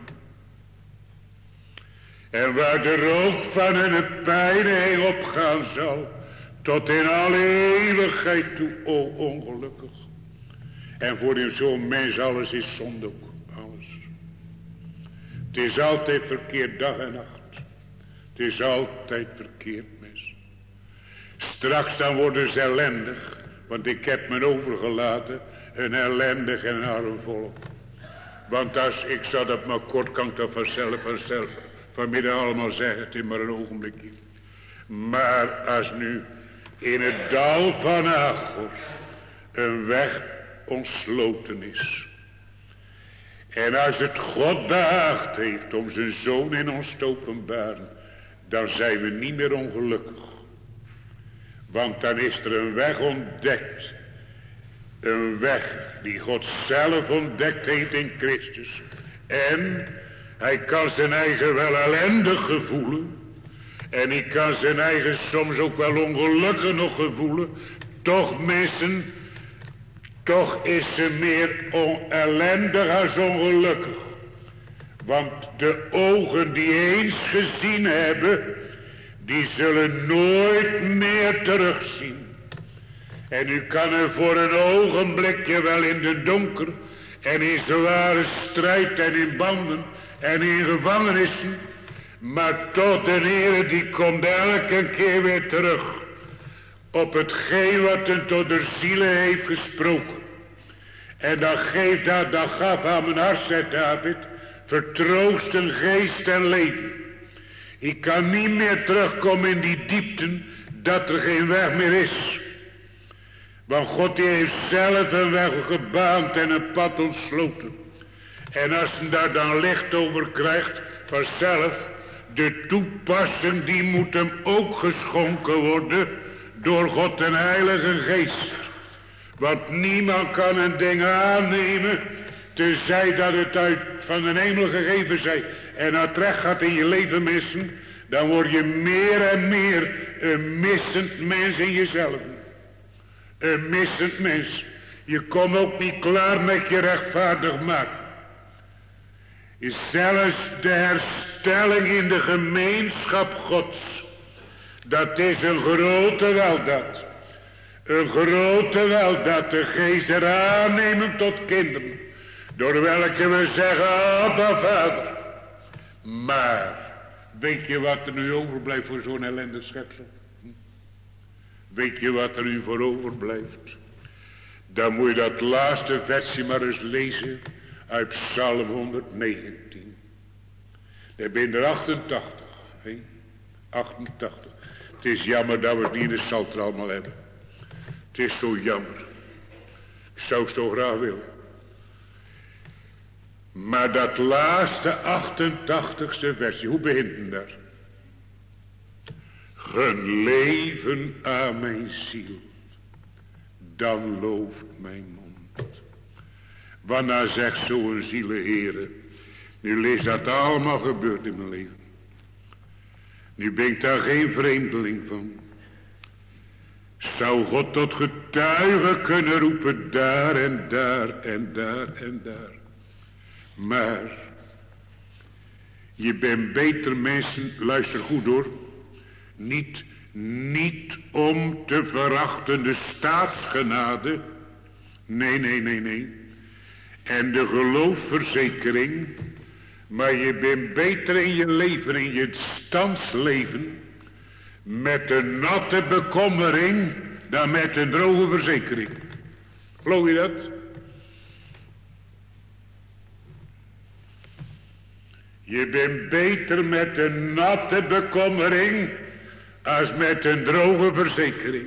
S1: en waar de rook van een pijniging opgaan zal, tot in alle eeuwigheid toe, o ongelukkig. En voor in zo'n mens alles is zonde ook, alles. Het is altijd verkeerd dag en nacht. Het is altijd verkeerd, mens. Straks dan worden ze ellendig, want ik heb me overgelaten, een ellendig en een arm volk. Want als ik zou dat maar kort, kan ik dat vanzelf, vanzelf, vanmiddag allemaal zeggen, het is maar een ogenblikje. Maar als nu in het dal van Achor een weg ontsloten is, en als het God behaagd heeft om zijn zoon in ons te openbaren, dan zijn we niet meer ongelukkig. Want dan is er een weg ontdekt. Een weg die God zelf ontdekt heeft in Christus. En hij kan zijn eigen wel ellendig gevoelen. En hij kan zijn eigen soms ook wel ongelukkig nog gevoelen. Toch mensen, toch is ze meer ellendig als ongelukkig. Want de ogen die eens gezien hebben, die zullen nooit meer terugzien. En u kan er voor een ogenblikje wel in de donker en in zware strijd en in banden en in gevangenissen, maar tot de Heer die komt elke keer weer terug op hetgeen wat hem tot de zielen heeft gesproken. En dat geeft dat, dat gaf aan mijn hart, zei David, vertroosten geest en leven. Ik kan niet meer terugkomen in die diepten, dat er geen weg meer is. Want God die heeft zelf een weg gebaand en een pad ontsloten. En als hij daar dan licht over krijgt, vanzelf, de toepassing die moet hem ook geschonken worden door God en Heilige Geest. Want niemand kan een ding aannemen, tenzij dat het uit van de hemel gegeven zij. En als het recht gaat in je leven missen, dan word je meer en meer een missend mens in jezelf. Een missend mens. Je komt ook niet klaar met je rechtvaardig maken. Zelfs de herstelling in de gemeenschap Gods, dat is een grote weldaad. Een grote weldaad, de geest er aannemen tot kinderen, door welke we zeggen, Abba Vader. Maar, weet je wat er nu overblijft voor zo'n ellendig schepsel? Weet je wat er nu voor overblijft? Dan moet je dat laatste versje maar eens lezen uit Psalm honderdnegentien. Daar ben je er achtentachtig. He? achtentachtig. Het is jammer dat we het niet in de Psalter allemaal hebben. Het is zo jammer. Ik zou het zo graag willen. Maar dat laatste achtentachtigste versje, hoe begint het daar? Gun leven aan mijn ziel, dan looft mijn mond. Wanneer zegt zo'n ziele Heere, nu lees dat allemaal gebeurd in mijn leven. Nu ben ik daar geen vreemdeling van. Zou God tot getuige kunnen roepen, daar en daar en daar en daar. Maar, Je bent beter mensen, luister goed hoor. Niet, niet om te verachten de staatsgenade. Nee, nee, nee, nee. En de geloofsverzekering. Maar je bent beter in je leven, in je standsleven. Met een natte bekommering dan met een droge verzekering. Geloof je dat? Je bent beter met een natte bekommering als met een droge verzekering.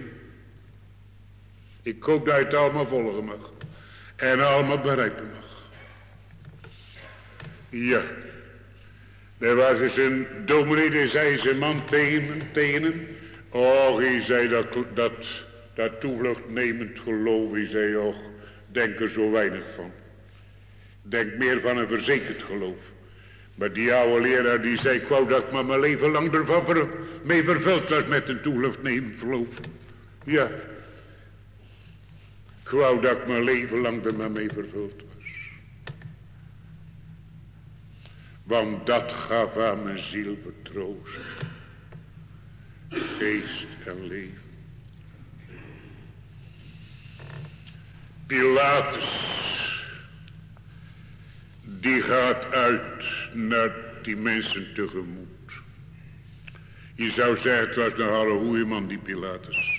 S1: Ik hoop dat je het allemaal volgen mag. En allemaal begrijpen mag. Ja. Er was eens een dominee, die zei zijn man tegen, tegen hem. Och, hij zei dat, dat, dat toevluchtnemend geloof. Hij zei, och, denk er zo weinig van. Denk meer van een verzekerd geloof. Maar die oude leraar die zei, ik wou dat ik maar mijn leven lang ervan ver, mee vervuld was met een toevluchtnemend geloof. Ja. Ik wou dat ik mijn leven lang er maar mee vervuld was. Want dat gaf aan mijn ziel vertroost. Geest en leven. Pilatus. Die gaat uit naar die mensen tegemoet. Je zou zeggen, het was nogal een goeie man die Pilatus.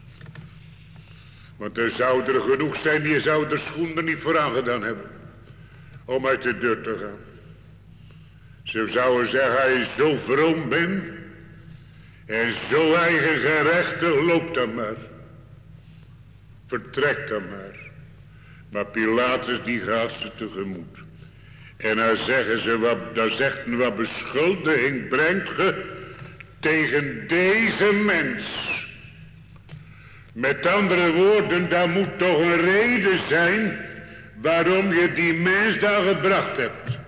S1: Want er zou er genoeg zijn, die zou de schoenen niet voor aangedaan hebben. Om uit de deur te gaan. Ze zouden zeggen, hij is zo vroom bent. En zo eigen gerechte, loop dan maar. Vertrek dan maar. Maar Pilatus die gaat ze tegemoet. En dan zeggen ze, wat, dan zegt men, wat beschuldiging brengt ge tegen deze mens. Met andere woorden, daar moet toch een reden zijn waarom je die mens daar gebracht hebt.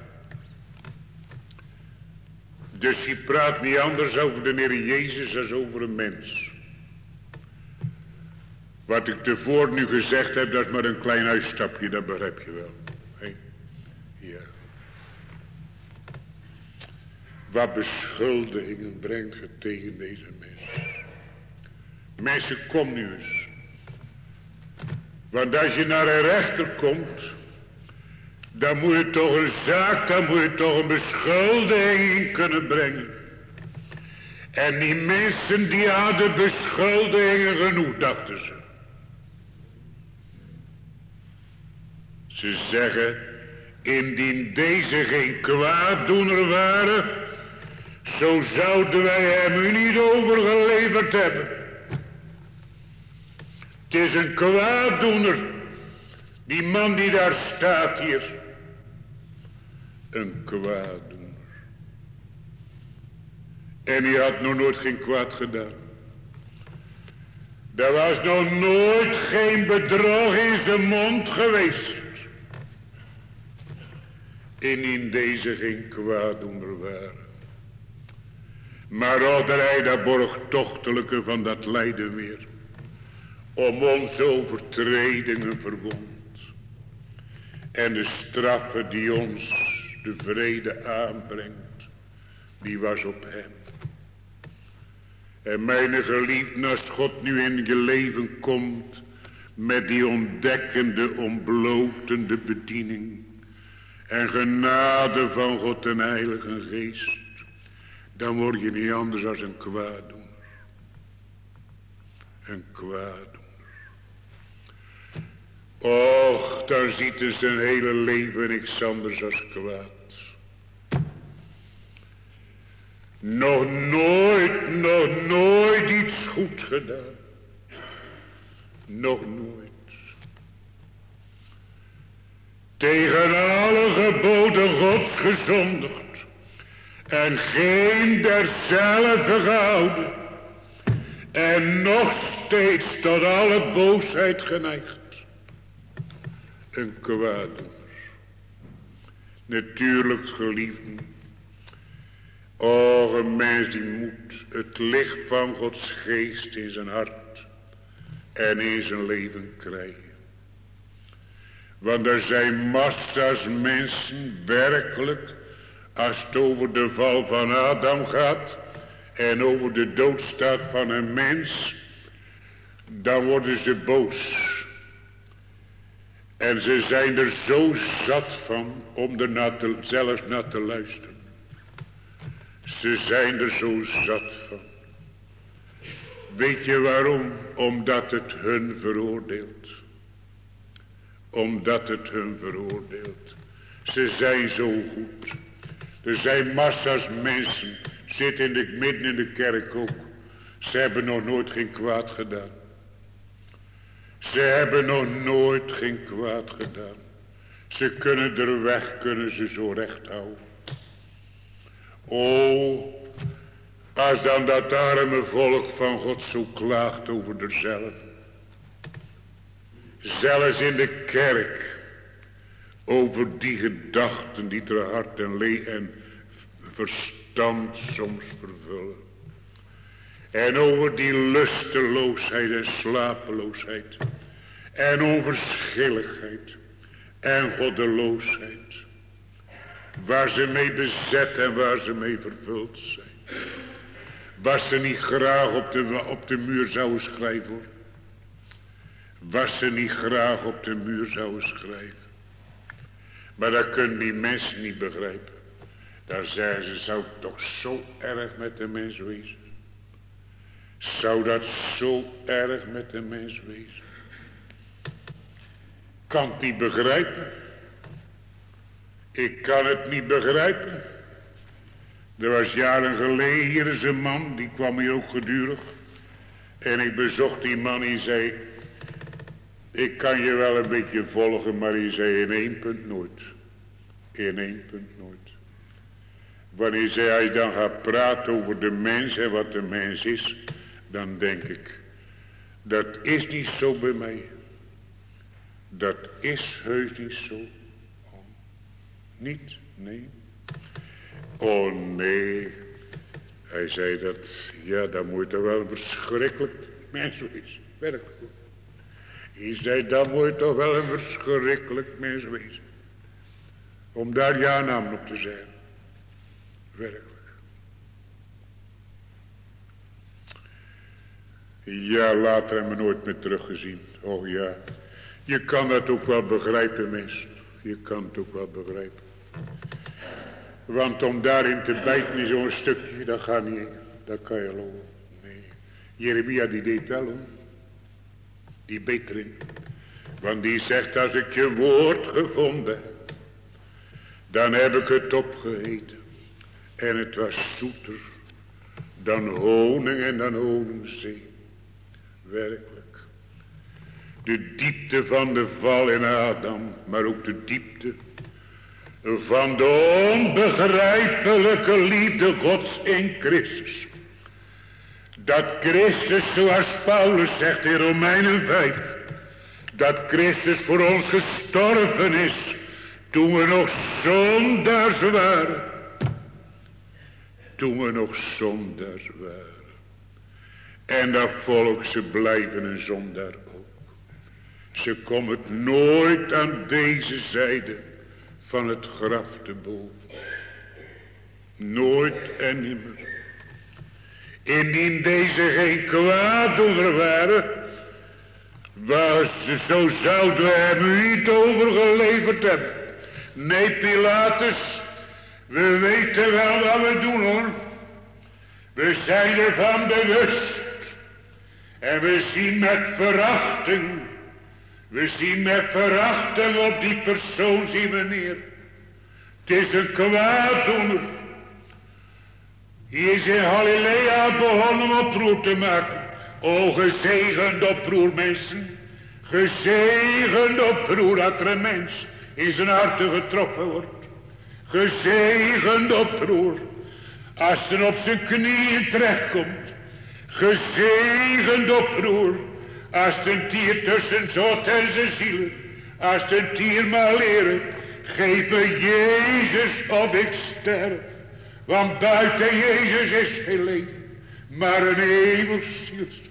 S1: Dus je praat niet anders over de Heer Jezus als over een mens. Wat ik tevoren nu gezegd heb, dat is maar een klein uitstapje, dat begrijp je wel. Hey? Ja. Wat beschuldigingen brengt je tegen deze mens. Mensen, kom nu eens. Want als je naar een rechter komt, dan moet je toch een zaak, dan moet je toch een beschuldiging kunnen brengen. En die mensen die hadden beschuldigingen genoeg, dachten ze. Ze zeggen, indien deze geen kwaaddoener waren, zo zouden wij hem u niet overgeleverd hebben. Het is een kwaaddoener, die man die daar staat hier. Een kwaaddoener. En hij had nog nooit geen kwaad gedaan. Er was nog nooit geen bedrog in zijn mond geweest. Indien deze geen kwaaddoener waren. Maar hadden hij dat borgtochtelijke van dat lijden weer. Om onze overtredingen verwond. En de straffen die ons de vrede aanbrengt. Die was op hem. En mijn geliefde, als God nu in je leven komt. Met die ontdekkende, ontblotende bediening. En genade van God en Heilige Geest. Dan word je niet anders als een kwaaddoener. Een kwaaddoener. Och, dan ziet hij zijn hele leven niks anders als kwaad. Nog nooit, nog nooit iets goed gedaan. Nog nooit. Tegen alle geboden Gods gezondigd. En geen derzelfde gehouden. En nog steeds tot alle boosheid geneigd. Een kwaaddoener. Natuurlijk geliefden. Och, een mens die moet het licht van Gods geest in zijn hart en in zijn leven krijgen. Want er zijn massa's mensen werkelijk Als het over de val van Adam gaat en over de doodstaat van een mens, dan worden ze boos. En ze zijn er zo zat van om er naar te, zelfs naar te luisteren. Ze zijn er zo zat van. Weet je waarom? Omdat het hun veroordeelt. Omdat het hun veroordeelt. Ze zijn zo goed. Er zijn massa's mensen, zitten in de, midden in de kerk ook. Ze hebben nog nooit geen kwaad gedaan. Ze hebben nog nooit geen kwaad gedaan. Ze kunnen er weg, kunnen ze zo recht houden. O, als dan dat arme volk van God zo klaagt over zichzelf. Zelfs in de kerk. Over die gedachten die ter hart en lee en verstand soms vervullen. En over die lusteloosheid en slapeloosheid. En onverschilligheid. En goddeloosheid. Waar ze mee bezet en waar ze mee vervuld zijn. Waar ze niet graag op de, op de muur zouden schrijven hoor. Waar ze niet graag op de muur zouden schrijven. Maar dat kunnen die mensen niet begrijpen. Daar zeggen ze, zou het toch zo erg met de mens wezen? Zou dat zo erg met de mens wezen? Kan het niet begrijpen. Ik kan het niet begrijpen. Er was jaren geleden hier eens een man, die kwam hier ook gedurig. En ik bezocht die man en zei, ik kan je wel een beetje volgen, maar hij zei in één punt nooit. In één punt nooit. Wanneer zei hij dan gaat praten over de mens en wat de mens is, dan denk ik, dat is niet zo bij mij. Dat is heus niet zo. Oh, niet, nee. Oh nee. Hij zei dat, ja, dan moet er wel een verschrikkelijk mens wezen. Werkelijk. Hij zei, dan moet je toch wel een verschrikkelijk mens wezen. Om daar ja naam op te zijn. Werkelijk. Ja, later hebben we nooit meer teruggezien. Oh ja. Je kan dat ook wel begrijpen, mensen. Je kan het ook wel begrijpen. Want om daarin te bijten in zo'n stukje, dat gaat niet. Dat kan je lopen. Nee. Jeremia die deed wel hoor. Die beet erin. Want die zegt, als ik je woord gevonden heb, dan heb ik het opgegeten. En het was zoeter dan honing en dan honingzee. Werkelijk. De diepte van de val in Adam, maar ook de diepte van de onbegrijpelijke liefde Gods in Christus. Dat Christus, zoals Paulus zegt in Romeinen vijf, dat Christus voor ons gestorven is, toen we nog zondaars waren. Toen we nog zondaars waren. En dat volk, ze blijven een zondaar ook. Ze komen nooit aan deze zijde van het graf te boven. Nooit en nimmer. Indien deze geen kwaaddoener waren, was zo zouden we hem niet overgeleverd hebben. Nee, Pilatus, we weten wel wat we doen hoor. We zijn ervan bewust. En we zien met verachting. We zien met verachting op die persoon zien we neer. Het is een kwaaddoener. Hij is in Galilea begonnen oproer te maken. O gezegend oproer mensen. Gezegend oproer dat er een mens in zijn harte getroffen wordt. Gezegend oproer. Als hij op zijn knieën terechtkomt. Gezegend oproer. Als het een tier tussen zot en zijn zielen. Als het een tier maar leren. Geef me Jezus of ik sterf. Want buiten Jezus is geen leven. Maar een eeuwig zielsdood.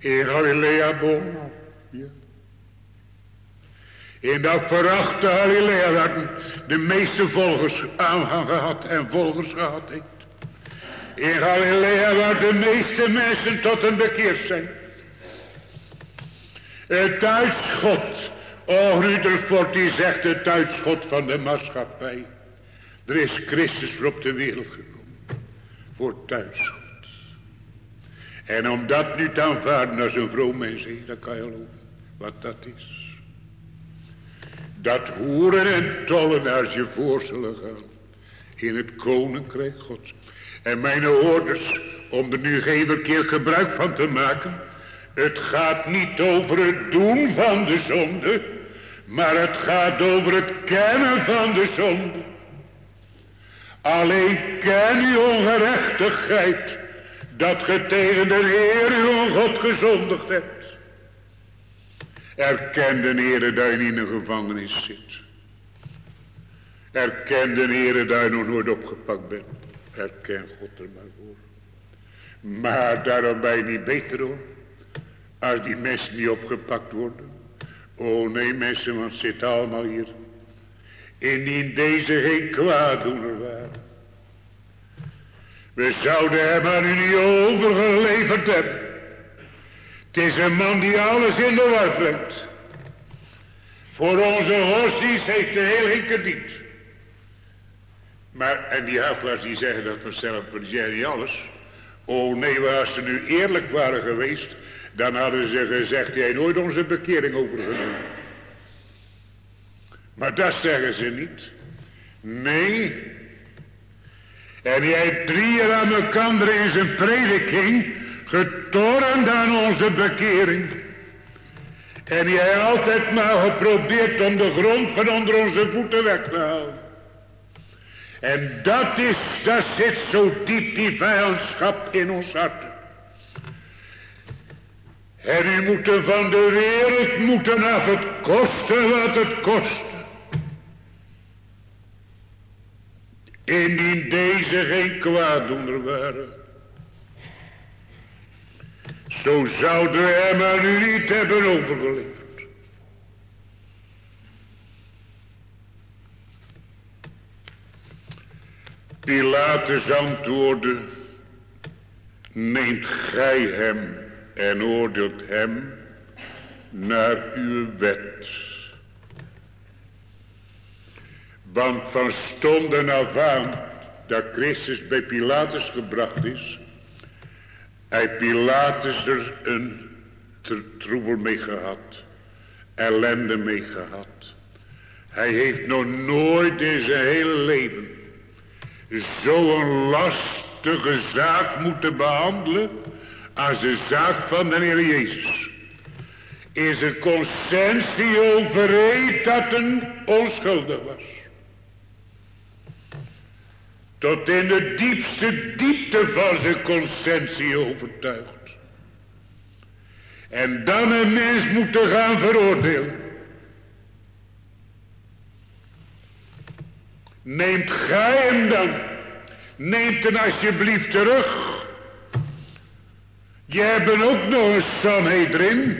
S1: In Galilea wonen. Ja. In dat verachte Galilea werden de meeste volgers aanhang gehad en volgers gehad heeft. In Galilea waar de meeste mensen tot een bekeerd zijn. Het uitschot. Oh, Rutherford die zegt het uitschot van de maatschappij. Er is Christus voor op de wereld gekomen. Voor het uitschot. En om dat nu te aanvaarden als een vroom mens, dan kan je geloven wat dat is. Dat hoeren en tollenaars je voor zullen gaan. In het koninkrijk gods. En mijn ouders, om er nu geen verkeerd gebruik van te maken. Het gaat niet over het doen van de zonde. Maar het gaat over het kennen van de zonde. Alleen ken uw ongerechtigheid. Dat ge tegen de Heer uw God gezondigd hebt. Erken de Heere dat je in een gevangenis zit. Erken de Heere dat je nog nooit opgepakt bent. Erken God er maar voor. Maar daarom ben je niet beter hoor. Als die mensen niet opgepakt worden. Oh nee mensen, want het zit allemaal hier. Indien deze geen kwaaddoener waren. We zouden hem aan u niet overgeleverd hebben. Het is een man die alles in de war brengt. Voor onze godsdienst heeft hij heel geen krediet. Maar, en die huigelaars die zeggen dat vanzelf, maar die zeggen niet alles. Oh nee, maar als ze nu eerlijk waren geweest, dan hadden ze gezegd, jij nooit onze bekering overgenomen. Maar dat zeggen ze niet. Nee. En jij hebt drie jaar aan elkaar in zijn prediking getornd aan onze bekering. En jij altijd maar geprobeerd om de grond van onder onze voeten weg te halen. En dat is, dat zit zo diep die vijandschap in ons hart. En u moet van de wereld moeten af het kosten wat het kost. Indien deze geen kwaaddoener waren. Zo zouden we hem aan u niet hebben overgeleverd. Pilatus antwoordde, neemt gij hem en oordeelt hem naar uw wet. Want van stonden af aan dat Christus bij Pilatus gebracht is, heeft Pilatus er een troebel mee gehad, ellende mee gehad. Hij heeft nog nooit in zijn hele leven zo'n lastige zaak moeten behandelen als de zaak van de Heer Jezus. Is er conscientie overreed dat een onschuldig was. Tot in de diepste diepte van zijn conscientie overtuigd. En dan een mens moeten gaan veroordelen. Neemt gij hem dan. Neemt hem alsjeblieft terug. Je hebt ook nog een Sanhedrin.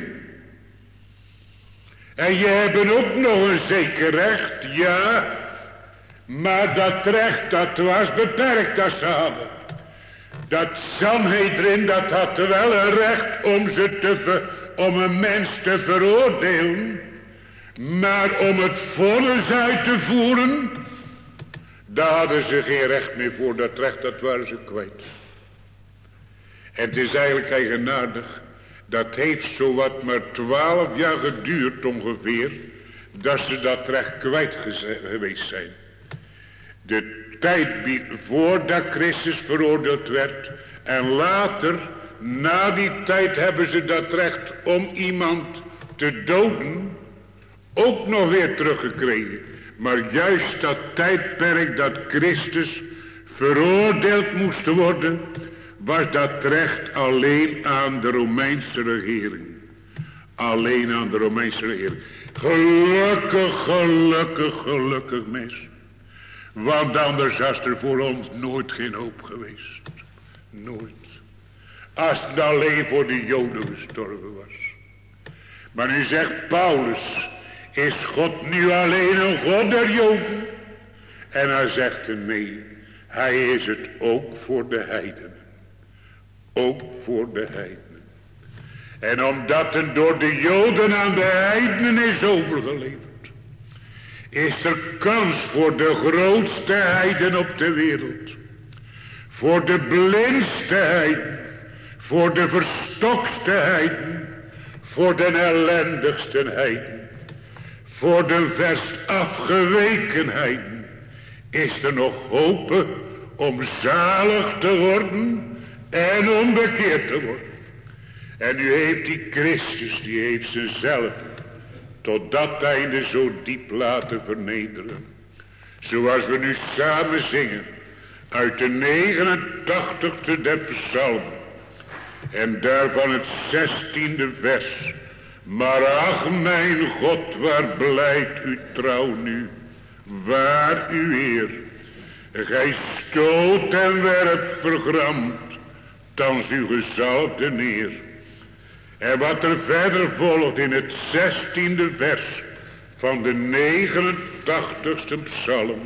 S1: En je hebt ook nog een zeker recht, ja. Maar dat recht, dat was beperkt dat ze hadden. Dat Sanhedrin, dat had wel een recht om, ze te ver, om een mens te veroordelen. Maar om het vonnis uit te voeren, daar hadden ze geen recht meer voor. Dat recht, dat waren ze kwijt. En het is eigenlijk eigenaardig. Dat heeft zowat maar twaalf jaar geduurd ongeveer. Dat ze dat recht kwijt geweest zijn. De tijd voordat Christus veroordeeld werd. En later, na die tijd hebben ze dat recht om iemand te doden. Ook nog weer teruggekregen. Maar juist dat tijdperk dat Christus veroordeeld moest worden, was dat recht alleen aan de Romeinse regering. Alleen aan de Romeinse regering. Gelukkig, gelukkig, gelukkig mensen. Want anders was er voor ons nooit geen hoop geweest. Nooit. als het alleen voor de Joden gestorven was. Maar nu zegt Paulus, is God nu alleen een God der Joden? En hij zegt er nee, hij is het ook voor de heidenen. Ook voor de heidenen. En omdat het door de Joden aan de heidenen is overgeleverd, is er kans voor de grootste heiden op de wereld. Voor de blindste heiden. Voor de verstokste heiden. Voor de ellendigste heiden. Voor de verst afgeweken heiden. Is er nog hoop om zalig te worden en om bekeerd te worden. En nu heeft die Christus, die heeft zichzelf tot dat einde zo diep laten vernederen. Zoals we nu samen zingen uit de negenentachtigste der psalmen. En daarvan het zestiende vers. Maar ach mijn God, waar blijkt uw trouw nu? Waar uw eer? Gij stoot en werpt vergramd, thans uw gezalfde neer. En wat er verder volgt in het zestiende vers van de negenentachtigste psalm.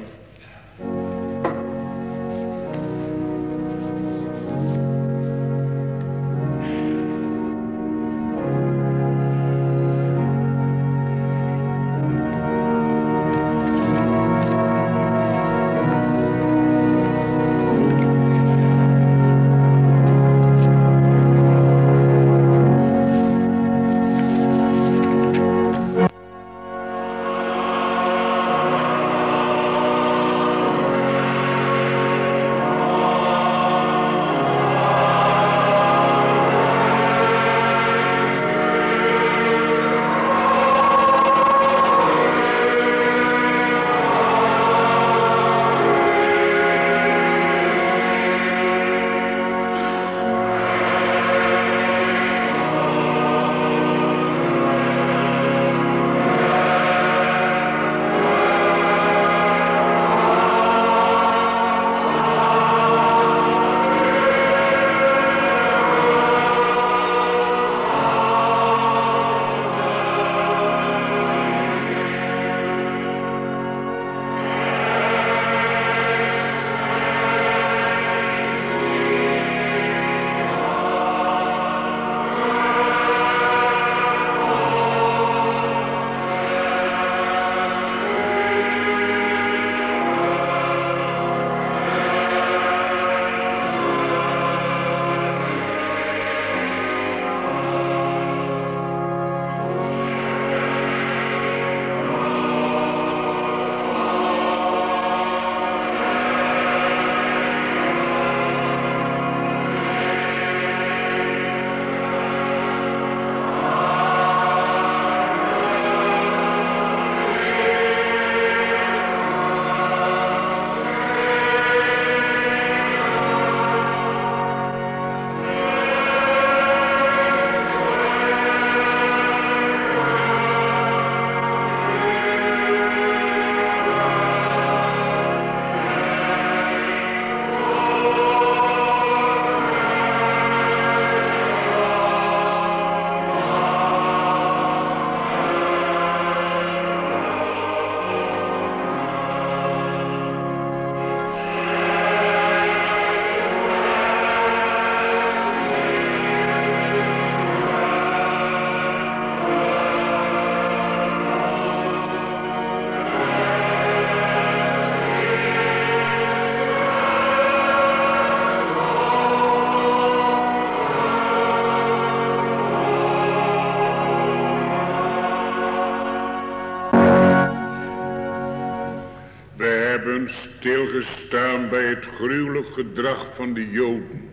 S1: Stilgestaan bij het gruwelijk gedrag van de Joden.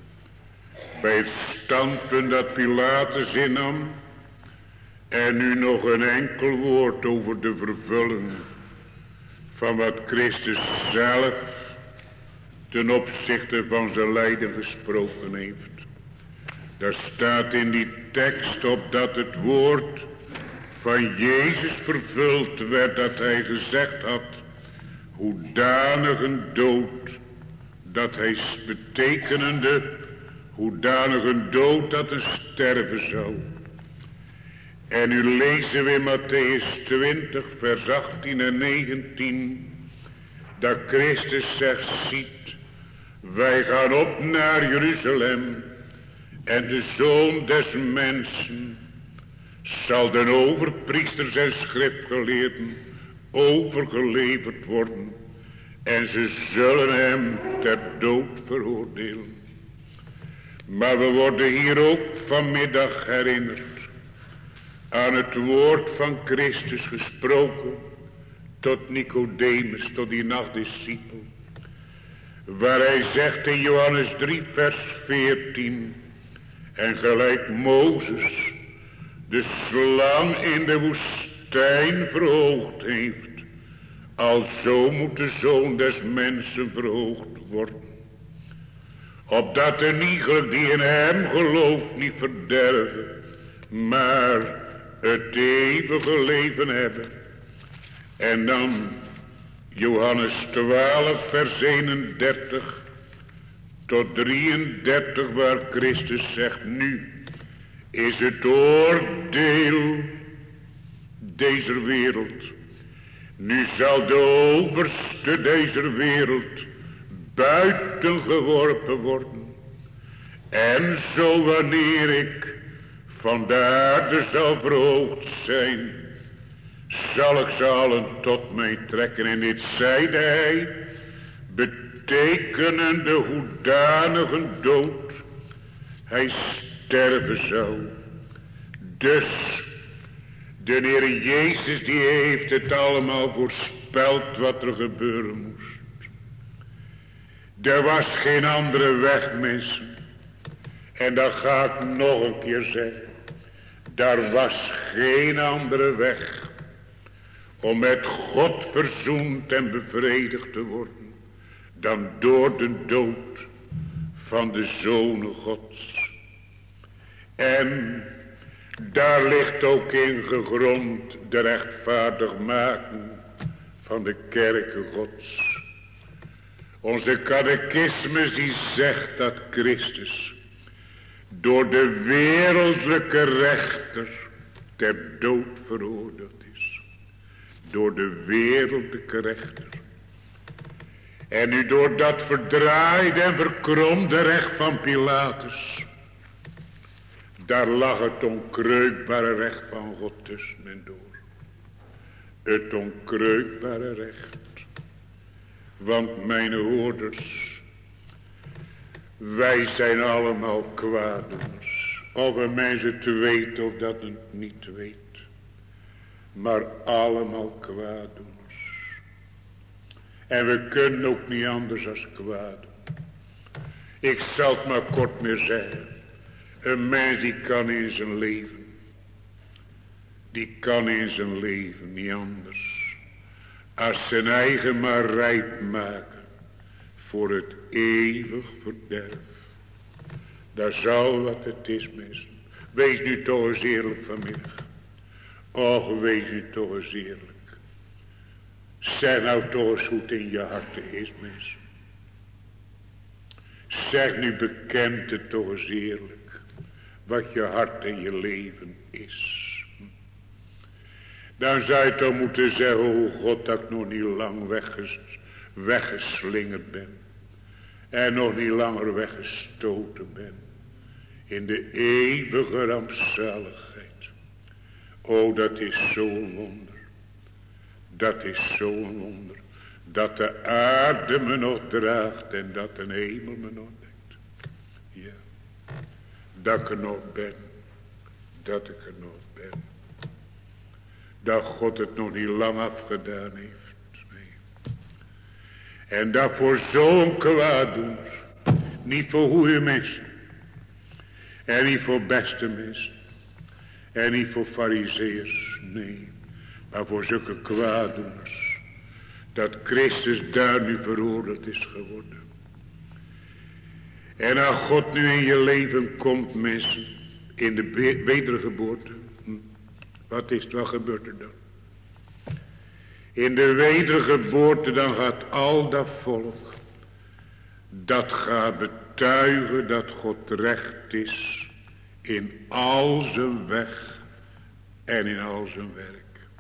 S1: Bij het standpunt dat Pilatus innam. En nu nog een enkel woord over de vervulling van wat Christus zelf ten opzichte van zijn lijden gesproken heeft. Daar staat in die tekst op dat het woord van Jezus vervuld werd dat hij gezegd had. Hoedanig een dood, dat hij betekenende, hoedanig een dood dat een sterven zou. En nu lezen we in Matthäus twintig vers achttien en negentien. Dat Christus zegt, ziet, wij gaan op naar Jeruzalem. En de Zoon des Mensen zal den overpriesters en schriftgeleerden overgeleverd worden. En ze zullen hem ter dood veroordelen. Maar we worden hier ook vanmiddag herinnerd aan het woord van Christus gesproken tot Nicodemus, tot die nachtdiscipel. Waar hij zegt in Johannes drie vers veertien. En gelijk Mozes de slang in de woestijn verhoogd heeft, alzo moet de Zoon des Mensen verhoogd worden. Opdat de iegelijk die in hem gelooft niet verderven, maar het eeuwige leven hebben. En dan Johannes twaalf vers eenendertig tot drieëndertig, waar Christus zegt, nu is het oordeel deze wereld. Nu zal de overste deze wereld buiten geworpen worden. En zo wanneer ik van de aarde zal verhoogd zijn, zal ik ze allen tot mij trekken. En dit zeide hij, betekenende hoedanige dood hij sterven zou. Dus de Heer Jezus die heeft het allemaal voorspeld wat er gebeuren moest. Er was geen andere weg, mensen. En dat ga ik nog een keer zeggen. Daar was geen andere weg om met God verzoend en bevredigd te worden dan door de dood van de Zonen Gods. En daar ligt ook in gegrond de rechtvaardigmaking van de kerken Gods. Onze catechismus die zegt dat Christus door de wereldlijke rechter ter dood veroordeeld is. Door de wereldlijke rechter. En nu door dat verdraaide en verkromde recht van Pilatus, daar lag het onkreukbare recht van God tussen en door. Het onkreukbare recht. Want mijn hoorders, wij zijn allemaal kwaaddoeners. Of een mens het weet of dat het niet weet. Maar allemaal kwaaddoeners. En we kunnen ook niet anders als kwaad doen. Ik zal het maar kort meer zeggen. Een mens die kan in zijn leven. Die kan in zijn leven niet anders. Als zijn eigen maar rijp maken. Voor het eeuwig verderf. Dat zal wat het is, mensen. Wees nu toch eens eerlijk vanmiddag. Och, wees nu toch eens eerlijk. Zeg nou toch eens hoe het in je hart is, mensen. Zeg nu, bekend het toch eens eerlijk. Wat je hart en je leven is. Dan zou je toch moeten zeggen, oh God, dat ik nog niet lang wegges, weggeslingerd ben. En nog niet langer weggestoten ben. In de eeuwige rampzaligheid. Oh, dat is zo'n wonder. Dat is zo'n wonder. Dat de aarde me nog draagt en dat de hemel me nog dekt. Ja. Dat ik er nog ben. Dat ik er nog ben. Dat God het nog niet lang afgedaan heeft. Nee. En dat voor zo'n kwaaddoener. Niet voor goede mensen. En niet voor beste mensen. En niet voor farizeeërs. Nee. Maar voor zulke kwaaddoeners. Dat Christus daar nu veroordeeld is geworden. En als God nu in je leven komt, mensen. In de wedergeboorte. Hm, wat is het, wat gebeurt er dan? In de wedergeboorte dan gaat al dat volk. Dat gaat getuigen dat God recht is in al zijn weg en in al zijn werk.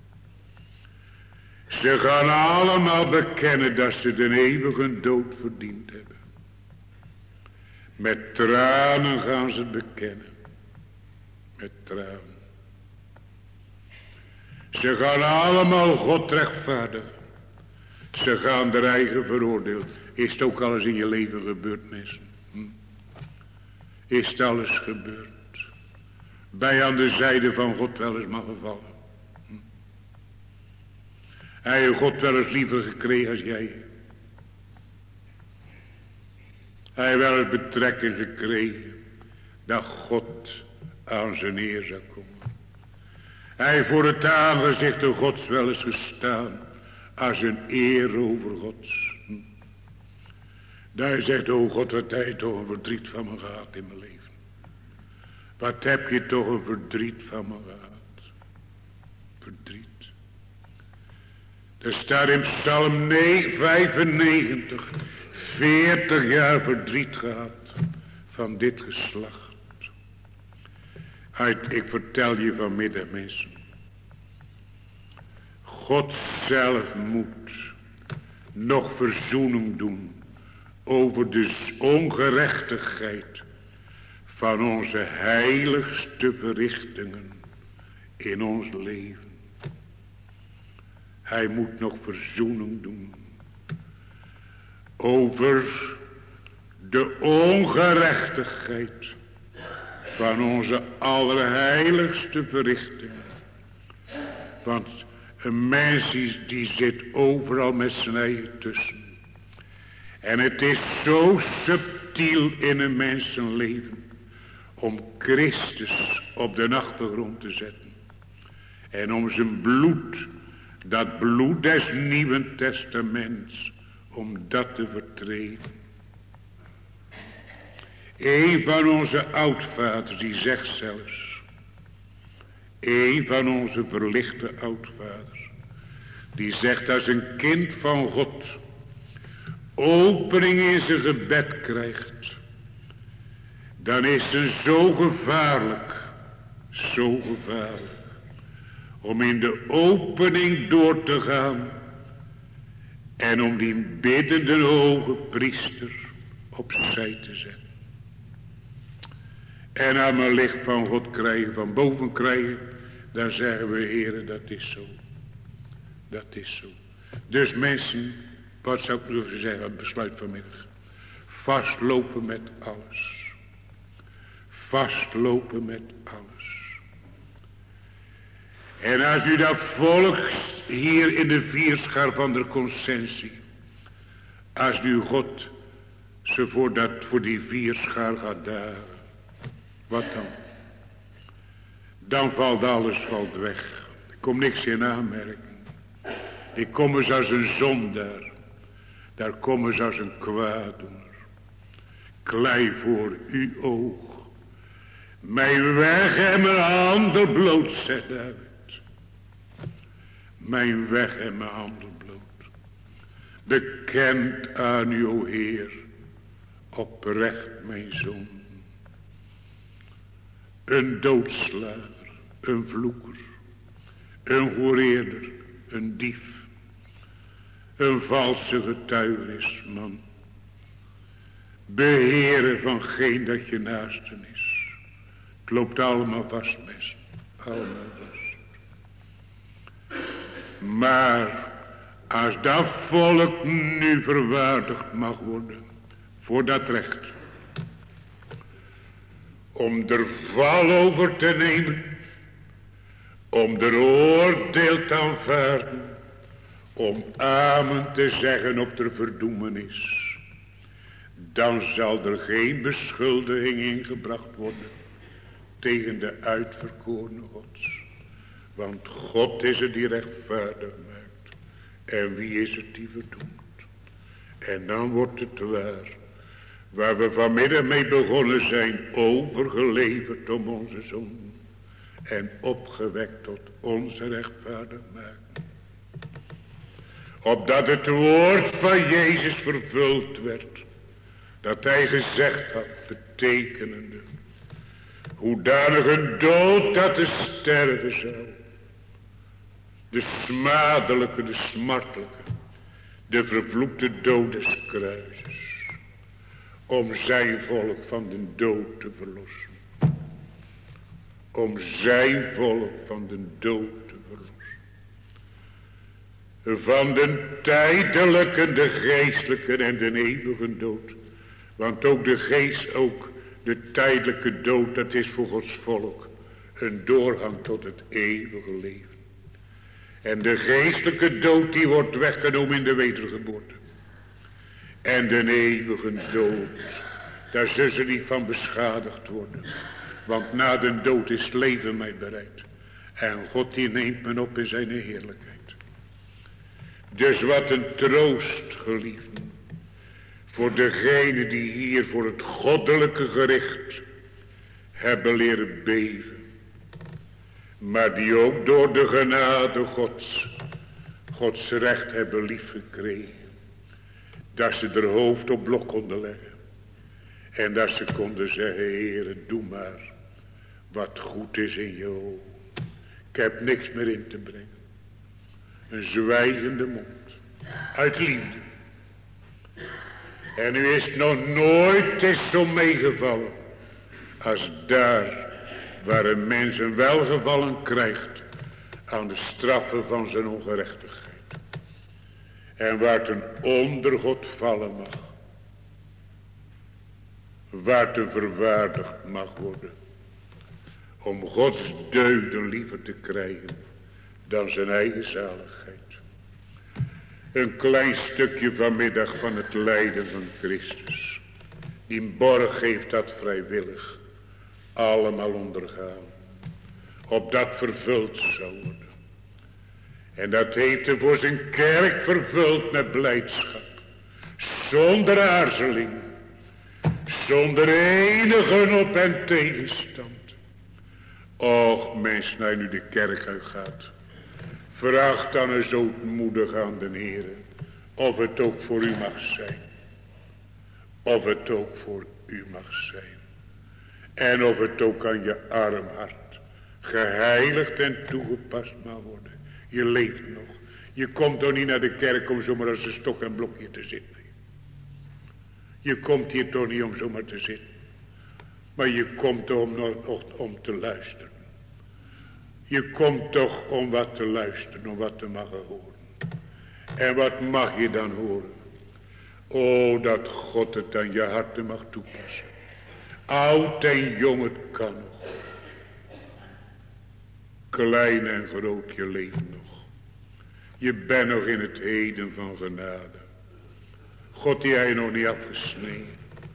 S1: Ze gaan allemaal bekennen dat ze de eeuwige dood verdiend hebben. Met tranen gaan ze het bekennen. Met tranen. Ze gaan allemaal God rechtvaardigen. Ze gaan de eigen veroordelen. Is het ook alles in je leven gebeurd, mensen? Hm? Is het alles gebeurd? Ben je aan de zijde van God wel eens maar gevallen? Hm? Heb je God wel eens liever gekregen als jij? Heb je wel eens betrekking gekregen dat God aan zijn eer zou komen? Hij voor het aangezicht van Gods wel eens gestaan als een eer over Gods. Hm. Dat hij zegt, o God, wat heb je toch een verdriet van me gehad in mijn leven. Wat heb je toch een verdriet van me gehad. Verdriet. Er staat in Psalm vijfennegentig, veertig jaar verdriet gehad van dit geslacht. Uit, ik vertel je vanmiddag, mensen. God zelf moet nog verzoening doen over de ongerechtigheid van onze heiligste verrichtingen in ons leven. Hij moet nog verzoening doen over de ongerechtigheid van onze allerheiligste verrichtingen. Want een mens die, die zit overal met zijn eigen tussen. En het is zo subtiel in een mensenleven om Christus op de achtergrond te zetten. En om zijn bloed, dat bloed des Nieuwen Testaments, om dat te vertreden. Een van onze oudvaders, die zegt zelfs, een van onze verlichte oudvaders, die zegt als een kind van God opening in zijn gebed krijgt, dan is het zo gevaarlijk, zo gevaarlijk, om in de opening door te gaan en om die biddende hoge priester opzij te zetten. En aan mijn licht van God krijgen, van boven krijgen, dan zeggen we, Heere, dat is zo. Dat is zo. Dus mensen, wat zou ik nu zeggen, het besluit vanmiddag. Vastlopen met alles. Vastlopen met alles. En als u dat volgt hier in de vierschaar van de conscientie, als u God ze voor, dat, voor die vierschaar gaat dagen, wat dan? Dan valt alles valt weg. Er komt niks in aanmerking. Ik kom eens als een zondaar. Daar kom eens als een kwaaddoener. Klei voor uw oog. Mijn weg en mijn handen bloot, zegt David. Mijn weg en mijn handen bloot. Bekend aan uw Heer. Oprecht mijn zoon. Een doodslager, een vloeker, een hoereerder, een dief, een valse getuigenisman, beheeren van geen dat je naasten is. Het loopt allemaal vast, mensen, allemaal vast. Maar als dat volk nu verwaardigd mag worden voor dat recht, om er val over te nemen, om er oordeel te aanvaarden, om amen te zeggen op de verdoemenis, dan zal er geen beschuldiging ingebracht worden tegen de uitverkorene Gods. Want God is het die rechtvaardig maakt. En wie is het die verdoemt? En dan wordt het waar. Waar we vanmiddag mee begonnen zijn, overgeleverd om onze zonden. En opgewekt tot onze rechtvaardig maken. Opdat het woord van Jezus vervuld werd. dat hij gezegd had, betekenende hoedanig een dood dat te sterven zou. De smadelijke, de smartelijke, de vervloekte dood des kruises. Om zijn volk van de dood te verlossen. Om zijn volk van de dood te verlossen. Van de tijdelijke, de geestelijke en de eeuwige dood. Want ook de geest, ook de tijdelijke dood, dat is voor Gods volk een doorgang tot het eeuwige leven. En de geestelijke dood die wordt weggenomen in de wedergeboorte. En de eeuwige dood, daar zullen ze niet van beschadigd worden. Want na de dood is het leven mij bereid. En God die neemt men op in zijn heerlijkheid. Dus wat een troost, geliefden. Voor degenen die hier voor het goddelijke gericht hebben leren beven. Maar die ook door de genade Gods, Gods recht hebben lief gekregen. Dat ze er hoofd op blok konden leggen. En dat ze konden zeggen, Heere, doe maar wat goed is in je ogen. Ik heb niks meer in te brengen. Een zwijgende mond. Uit liefde. En u is nog nooit eens zo meegevallen. Als daar waar een mens een welgevallen krijgt. Aan de straffen van zijn ongerechtigheid. En waar het een onder God vallen mag. Waar het een verwaardigd mag worden. Om Gods deugden liever te krijgen. Dan zijn eigen zaligheid. Een klein stukje vanmiddag van het lijden van Christus. Die borg heeft dat vrijwillig. Allemaal ondergaan. Opdat vervuld zou worden. En dat heeft hij voor zijn kerk vervuld met blijdschap. Zonder aarzeling. Zonder enige op- en tegenstand. Och, mens, nou nu de kerk uitgaat. Vraag dan eens ootmoedig aan de Heere. Of het ook voor u mag zijn. Of het ook voor u mag zijn. En of het ook aan je arm hart geheiligd en toegepast mag worden. Je leeft nog. Je komt toch niet naar de kerk om zomaar als een stok en blokje te zitten. Je komt hier toch niet om zomaar te zitten. Maar je komt om, om, om te luisteren. Je komt toch om wat te luisteren, om wat te mogen horen. En wat mag je dan horen? O, dat God het aan je harten mag toepassen. Oud en jong, het kan nog. Klein en groot, je leeft nog. Je bent nog in het heden van genade. God die hij nog niet afgesneden.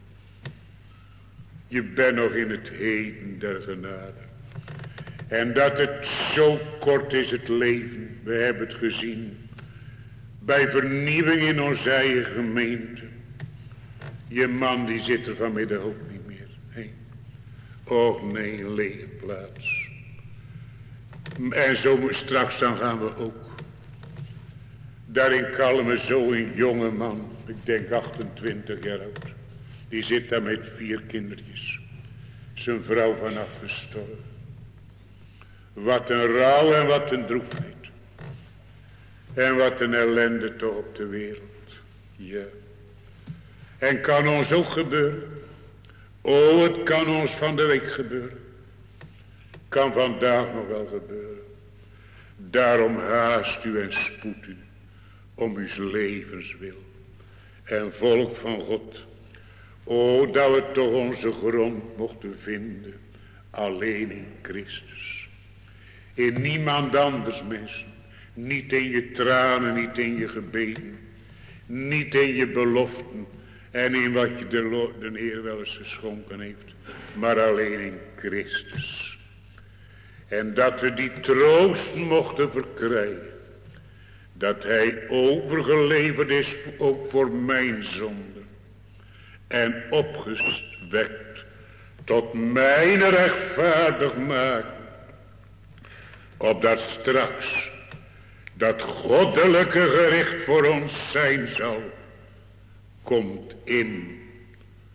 S1: Je bent nog in het heden der genade. En dat het zo kort is het leven. We hebben het gezien. Bij vernieuwing in onze eigen gemeente. Je man die zit er vanmiddag ook niet meer. Nee. Och nee, een lege plaats. En zo straks dan gaan we ook. Daarin kalmen zo een jonge man. Ik denk achtentwintig jaar oud. Die zit daar met vier kindertjes. Zijn vrouw vanaf gestorven. Wat een rouw en wat een droefheid. En wat een ellende toch op de wereld. Ja. En kan ons ook gebeuren. O, het kan ons van de week gebeuren. Kan vandaag nog wel gebeuren. Daarom haast u en spoed u. Om uw levens wil. En volk van God. O, dat we toch onze grond mochten vinden. Alleen in Christus. In niemand anders, mensen. Niet in je tranen, niet in je gebeden. Niet in je beloften. En in wat je de, de Heer wel eens geschonken heeft. Maar alleen in Christus. En dat we die troost mochten verkrijgen. Dat hij overgeleverd is ook voor mijn zonde. En opgewekt tot mijn rechtvaardig maken. Opdat straks dat goddelijke gericht voor ons zijn zal. Komt in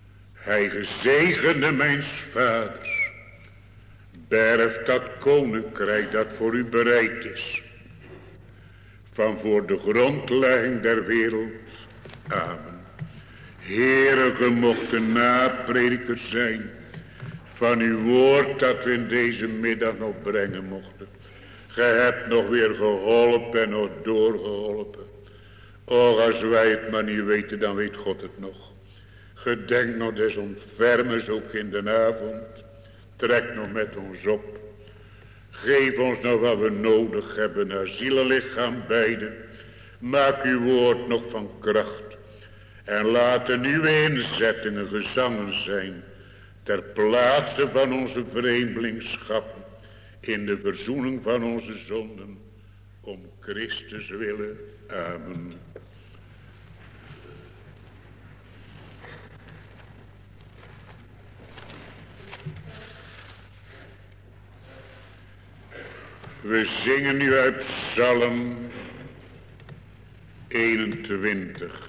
S1: Hij gezegende mijns vaders, berft dat koninkrijk dat voor u bereid is, van voor de grondlegging der wereld. Amen. Heere, ge mochten naprediker zijn van uw woord dat we in deze middag nog brengen mochten. Ge hebt nog weer geholpen en nog doorgeholpen. Och, als wij het maar niet weten, dan weet God het nog. Gedenk nog des ontfermers ook in de avond. Trek nog met ons op. Geef ons nog wat we nodig hebben, naar ziel en lichaam beide. Maak uw woord nog van kracht. En laten uw inzettingen gezangen zijn, ter plaatse van onze vreemdelingschap, in de verzoening van onze zonden, om Christus willen. Amen. We zingen nu uit Psalm eenentwintig.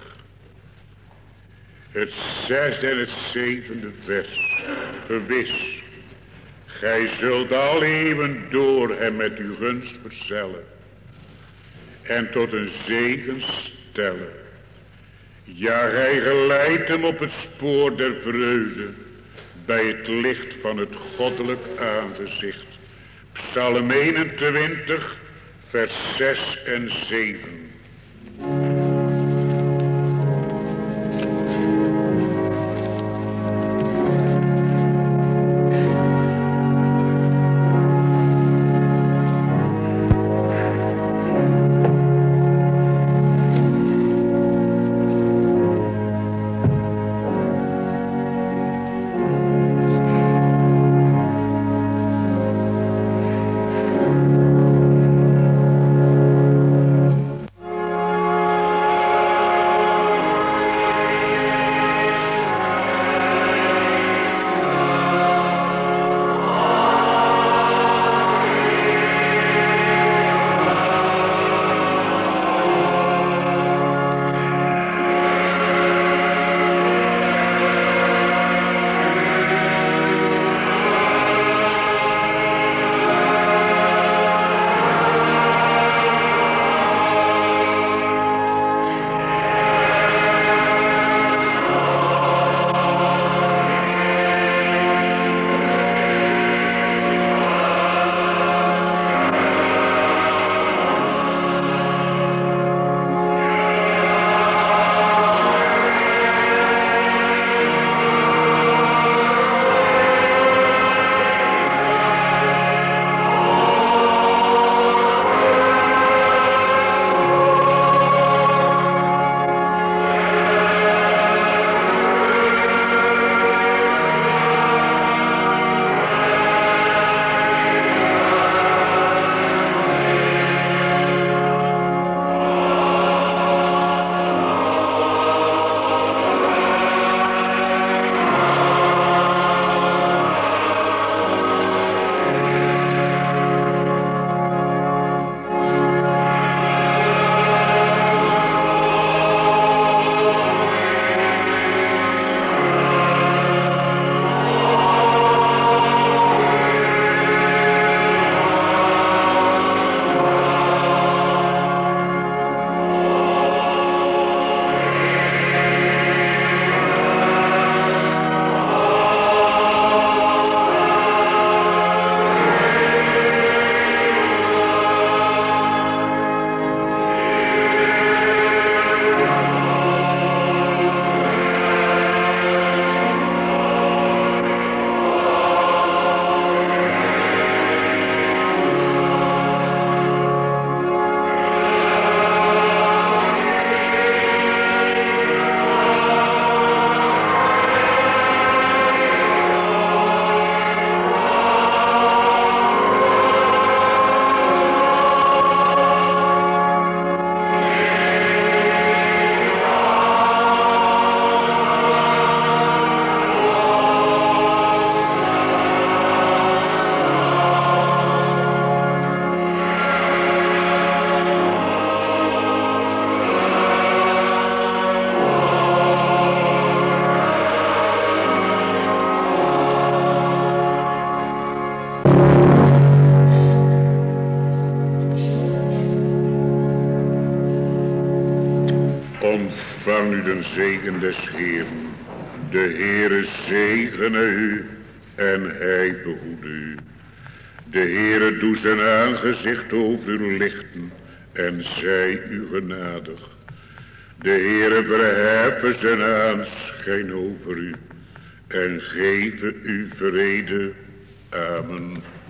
S1: Het zesde en het zevende vers. Gewis, gij zult al eeuwen door hem met uw gunst verzellen en tot een zegen stellen. Ja, gij geleidt hem op het spoor der vreugde, bij het licht van het goddelijk aangezicht. Psalm eenentwintig, vers zes en zeven. Ontvang nu den zegen des Heeren. De Heere zegene u en hij behoede u. De Heere doe zijn aangezicht over u lichten en zij u genadig. De Heere verheffen zijn aanschijn over u en geven u vrede. Amen.